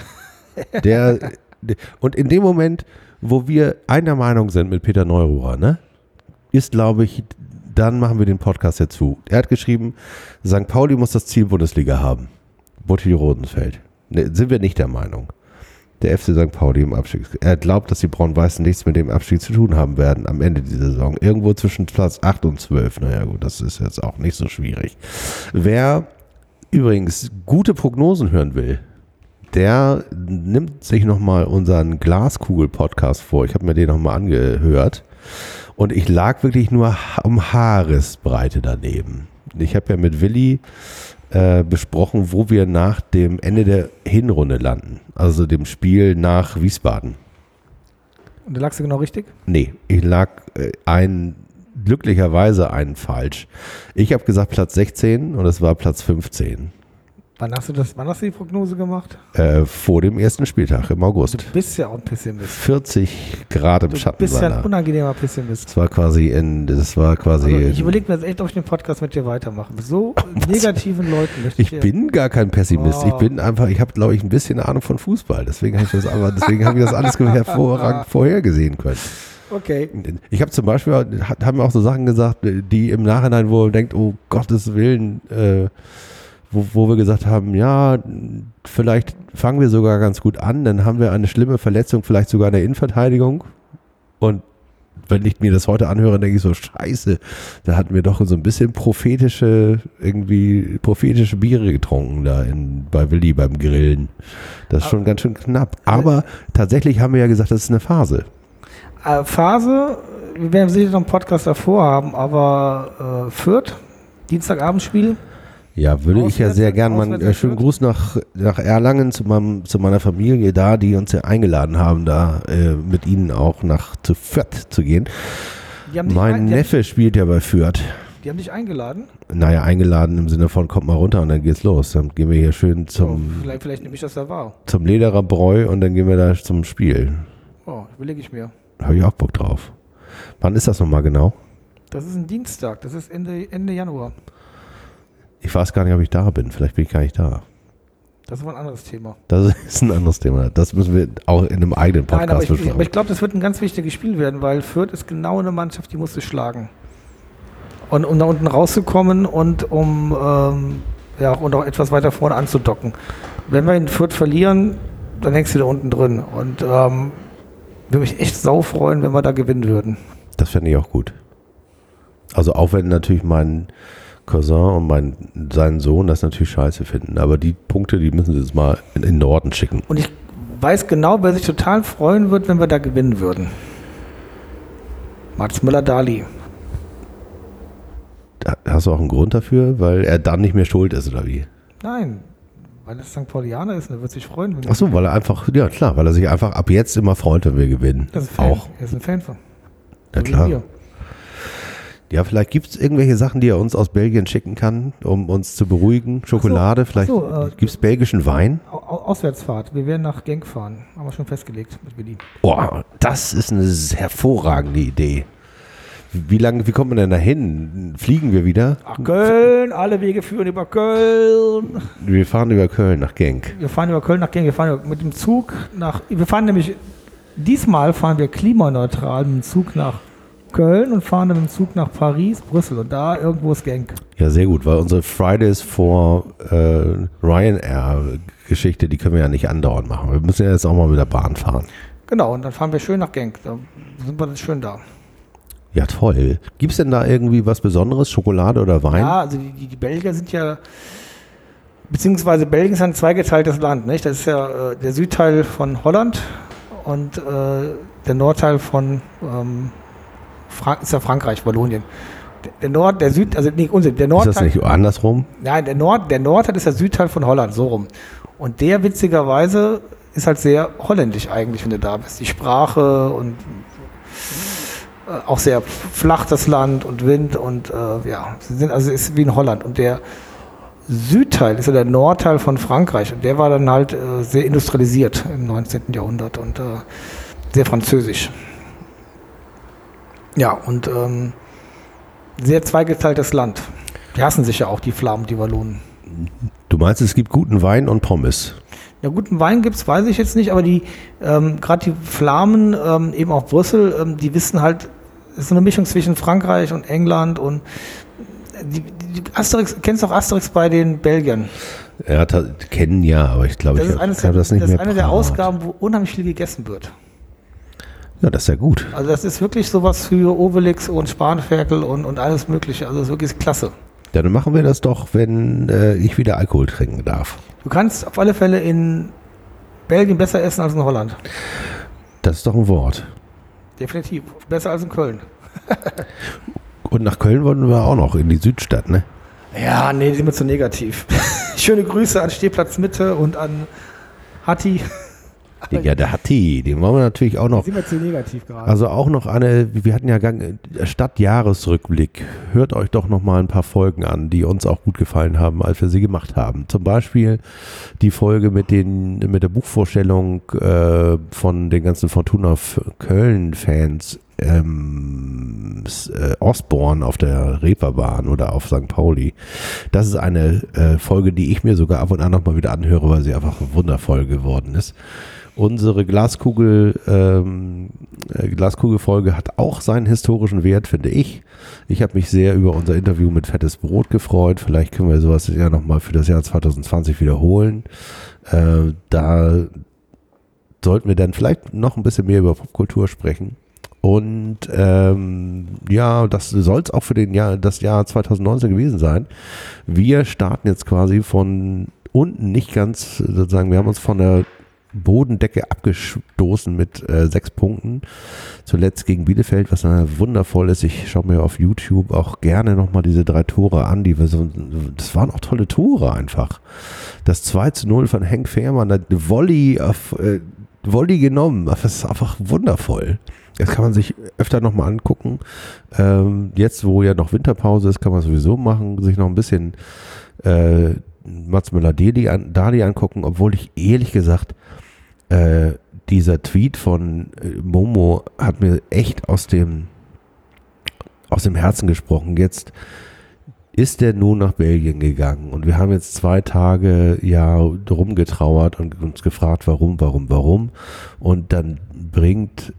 Und in dem Moment, wo wir einer Meinung sind mit Peter Neururer, ne, ist, glaube ich, dann machen wir den Podcast jetzt zu. Er hat geschrieben, St. Pauli muss das Ziel Bundesliga haben. Butchi-Rodensfeld. Ne, sind wir nicht der Meinung. Der FC St. Pauli im Abstieg. Er glaubt, dass die Braun-Weißen nichts mit dem Abstieg zu tun haben werden am Ende dieser Saison. Irgendwo zwischen Platz 8 und 12. Naja gut, das ist jetzt auch nicht so schwierig. Wer übrigens gute Prognosen hören will, der nimmt sich nochmal unseren Glaskugel-Podcast vor. Ich habe mir den nochmal angehört und ich lag wirklich nur um Haaresbreite daneben. Ich habe ja mit Willi besprochen, wo wir nach dem Ende der Hinrunde landen. Also dem Spiel nach Wiesbaden. Und da lagst du genau richtig? Nee, ich lag glücklicherweise einen falsch. Ich habe gesagt Platz 16 und es war Platz 15. Wann hast du die Prognose gemacht? Vor dem ersten Spieltag im August. Du bist ja auch ein Pessimist. 40 Grad im Schatten. Du bist war ja da. ein unangenehmer Pessimist. Das war quasi Also ich überlege mir jetzt echt, ob ich den Podcast mit dir weitermache. Mit so negativen Leuten möchte Ich bin gar kein Pessimist. Oh. Ich habe, glaube ich, ein bisschen Ahnung von Fußball. Deswegen habe ich das alles hervorragend vorhergesehen können. Okay. Ich habe zum Beispiel, haben wir auch so Sachen gesagt, die im Nachhinein, wo man denkt, oh Gottes Willen, wo wir gesagt haben, ja, vielleicht fangen wir sogar ganz gut an, dann haben wir eine schlimme Verletzung, vielleicht sogar in der Innenverteidigung. Und wenn ich mir das heute anhöre, denke ich so, scheiße, da hatten wir doch so ein bisschen prophetische Biere getrunken da bei Willi beim Grillen. Das ist schon ganz schön knapp. Aber tatsächlich haben wir ja gesagt, das ist eine Phase. Phase, wir werden sicher noch einen Podcast davor haben, aber Fürth, Dienstagabendspiel. Ja, würde ich ja sehr gern mal schönen Gruß nach Erlangen zu meiner Familie da, die uns ja eingeladen haben, da mit ihnen auch zu Fürth zu gehen. Mein Neffe spielt ja bei Fürth. Die haben dich eingeladen? Naja, eingeladen im Sinne von, kommt mal runter und dann geht's los. Dann gehen wir hier schön Vielleicht nehme ich das da wahr. zum Lederer Bräu und dann gehen wir da zum Spiel. Oh, überlege ich mir. Da habe ich auch Bock drauf. Wann ist das nochmal genau? Das ist ein Dienstag, das ist Ende Januar. Ich weiß gar nicht, ob ich da bin. Vielleicht bin ich gar nicht da. Das ist aber ein anderes Thema. Das ist ein anderes Thema. Das müssen wir auch in einem eigenen Podcast besprechen. Aber ich glaube, das wird ein ganz wichtiges Spiel werden, weil Fürth ist genau eine Mannschaft, die musst du schlagen. Und um da unten rauszukommen und und auch etwas weiter vorne anzudocken. Wenn wir in Fürth verlieren, dann hängst du da unten drin. Und würde mich echt sau freuen, wenn wir da gewinnen würden. Das fände ich auch gut. Also auch wenn natürlich mein Cousin und seinen Sohn das natürlich scheiße finden. Aber die Punkte, die müssen sie jetzt mal in den Norden schicken. Und ich weiß genau, wer sich total freuen wird, wenn wir da gewinnen würden. Mats Müller-Dali. Hast du auch einen Grund dafür? Weil er dann nicht mehr schuld ist, oder wie? Nein, weil er St. Paulianer ist und er wird sich freuen. Wenn Achso, weil er einfach, ja klar, weil er sich einfach ab jetzt immer freut, wenn wir gewinnen. Das ist Fan. Auch. Er ist ein Fan von. Ja klar. Ja, vielleicht gibt es irgendwelche Sachen, die er uns aus Belgien schicken kann, um uns zu beruhigen. Schokolade, vielleicht gibt es belgischen Wein. Auswärtsfahrt. Wir werden nach Genk fahren. Haben wir schon festgelegt mit Willi. Oh, das ist eine hervorragende Idee. Wie kommt man denn da hin? Fliegen wir wieder? Ach, Köln, alle Wege führen über Köln. Wir fahren über Köln nach Genk. Wir fahren mit dem Zug diesmal fahren wir klimaneutral mit dem Zug nach Köln und fahren dann mit dem Zug nach Paris, Brüssel und da irgendwo ist Genk. Ja, sehr gut, weil unsere Fridays for Ryanair-Geschichte, die können wir ja nicht andauernd machen. Wir müssen ja jetzt auch mal mit der Bahn fahren. Genau, und dann fahren wir schön nach Genk. Da sind wir dann schön da. Ja, toll. Gibt es denn da irgendwie was Besonderes, Schokolade oder Wein? Ja, also die Belgier sind ja, beziehungsweise Belgien ist ein zweigeteiltes Land. Nicht? Das ist ja der Südteil von Holland und der Nordteil von ist ja Frankreich, Wallonien. der Süd, also nee, Unsinn, der Ist Nordteil. das nicht andersrum? Nein, der Nordteil ist der Südteil von Holland, so rum. Und der witzigerweise ist halt sehr holländisch eigentlich, wenn du da bist. Die Sprache und auch sehr flach das Land und Wind und also ist wie in Holland. Und der Südteil ist ja der Nordteil von Frankreich und der war dann halt sehr industrialisiert im 19. Jahrhundert und sehr französisch. Ja, und sehr zweigeteiltes Land. Die hassen sich ja auch, die Flamen, die Wallonen. Du meinst, es gibt guten Wein und Pommes? Ja, guten Wein gibt es, weiß ich jetzt nicht, aber die gerade die Flamen, eben auch Brüssel, die wissen halt, es ist so eine Mischung zwischen Frankreich und England und die Asterix, kennst du auch Asterix bei den Belgiern? Ja, kennen ja, aber ich glaube, ich habe das nicht mehr. Das ist eine der Ausgaben, wo unheimlich viel gegessen wird. Ja, das ist ja gut. Also das ist wirklich sowas für Obelix und Spanferkel und alles mögliche, also das ist wirklich klasse. Ja, dann machen wir das doch, wenn ich wieder Alkohol trinken darf. Du kannst auf alle Fälle in Belgien besser essen als in Holland. Das ist doch ein Wort. Definitiv. Besser als in Köln. Und nach Köln wollen wir auch noch, in die Südstadt, ne? Ja, nee, die sind mir zu negativ. Schöne Grüße an Stehplatz Mitte und an Hatti. Ja, der Hatti, den wollen wir natürlich auch noch. Die sind mir zu negativ gerade. Also auch noch wir hatten ja Stadtjahresrückblick. Hört euch doch noch mal ein paar Folgen an, die uns auch gut gefallen haben, als wir sie gemacht haben. Zum Beispiel die Folge mit der Buchvorstellung von den ganzen Fortuna Köln-Fans. Osborn auf der Reeperbahn oder auf St. Pauli. Das ist eine Folge, die ich mir sogar ab und an noch mal wieder anhöre, weil sie einfach wundervoll geworden ist. Unsere Glaskugelfolge hat auch seinen historischen Wert, finde ich. Ich habe mich sehr über unser Interview mit Fettes Brot gefreut. Vielleicht können wir sowas ja nochmal für das Jahr 2020 wiederholen. Da sollten wir dann vielleicht noch ein bisschen mehr über Popkultur sprechen. Und das soll es auch für das Jahr 2019 gewesen sein. Wir starten jetzt quasi von unten, nicht ganz, sozusagen, wir haben uns von der Bodendecke abgestoßen mit 6 Punkten. Zuletzt gegen Bielefeld, was wundervoll ist. Ich schaue mir auf YouTube auch gerne nochmal diese 3 Tore an. Das waren auch tolle Tore einfach. Das 2:0 von Henk Fehrmann, der Volley genommen. Das ist einfach wundervoll. Das kann man sich öfter nochmal angucken. Jetzt, wo ja noch Winterpause ist, kann man sowieso machen, sich noch ein bisschen Mats Möller-Dali angucken, obwohl ich ehrlich gesagt, dieser Tweet von Momo hat mir echt aus dem Herzen gesprochen. Jetzt ist er nun nach Belgien gegangen und wir haben jetzt 2 Tage rumgetrauert und uns gefragt, warum. Und dann bringt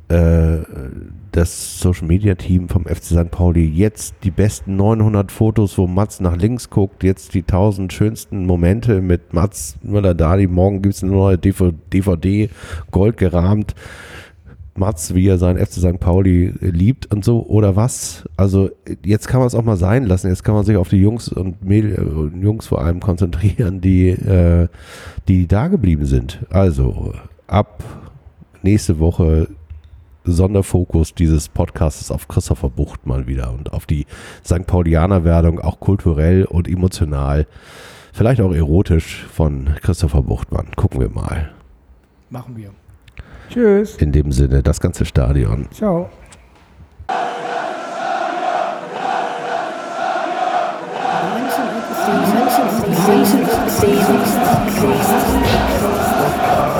das Social-Media-Team vom FC St. Pauli jetzt die besten 900 Fotos, wo Mats nach links guckt, jetzt die 1000 schönsten Momente mit Mats Möller-Dali. Morgen gibt es eine neue DVD, gold gerahmt. Mats, wie er seinen FC St. Pauli liebt und so, oder was? Also jetzt kann man es auch mal sein lassen, jetzt kann man sich auf die Jungs und Jungs vor allem konzentrieren, die da geblieben sind. Also ab nächste Woche Sonderfokus dieses Podcasts auf Christopher Bucht mal wieder und auf die St. Paulianer-Werdung, auch kulturell und emotional, vielleicht auch erotisch von Christopher Buchtmann. Gucken wir mal. Machen wir. Tschüss. In dem Sinne, das ganze Stadion. Ciao. Menschen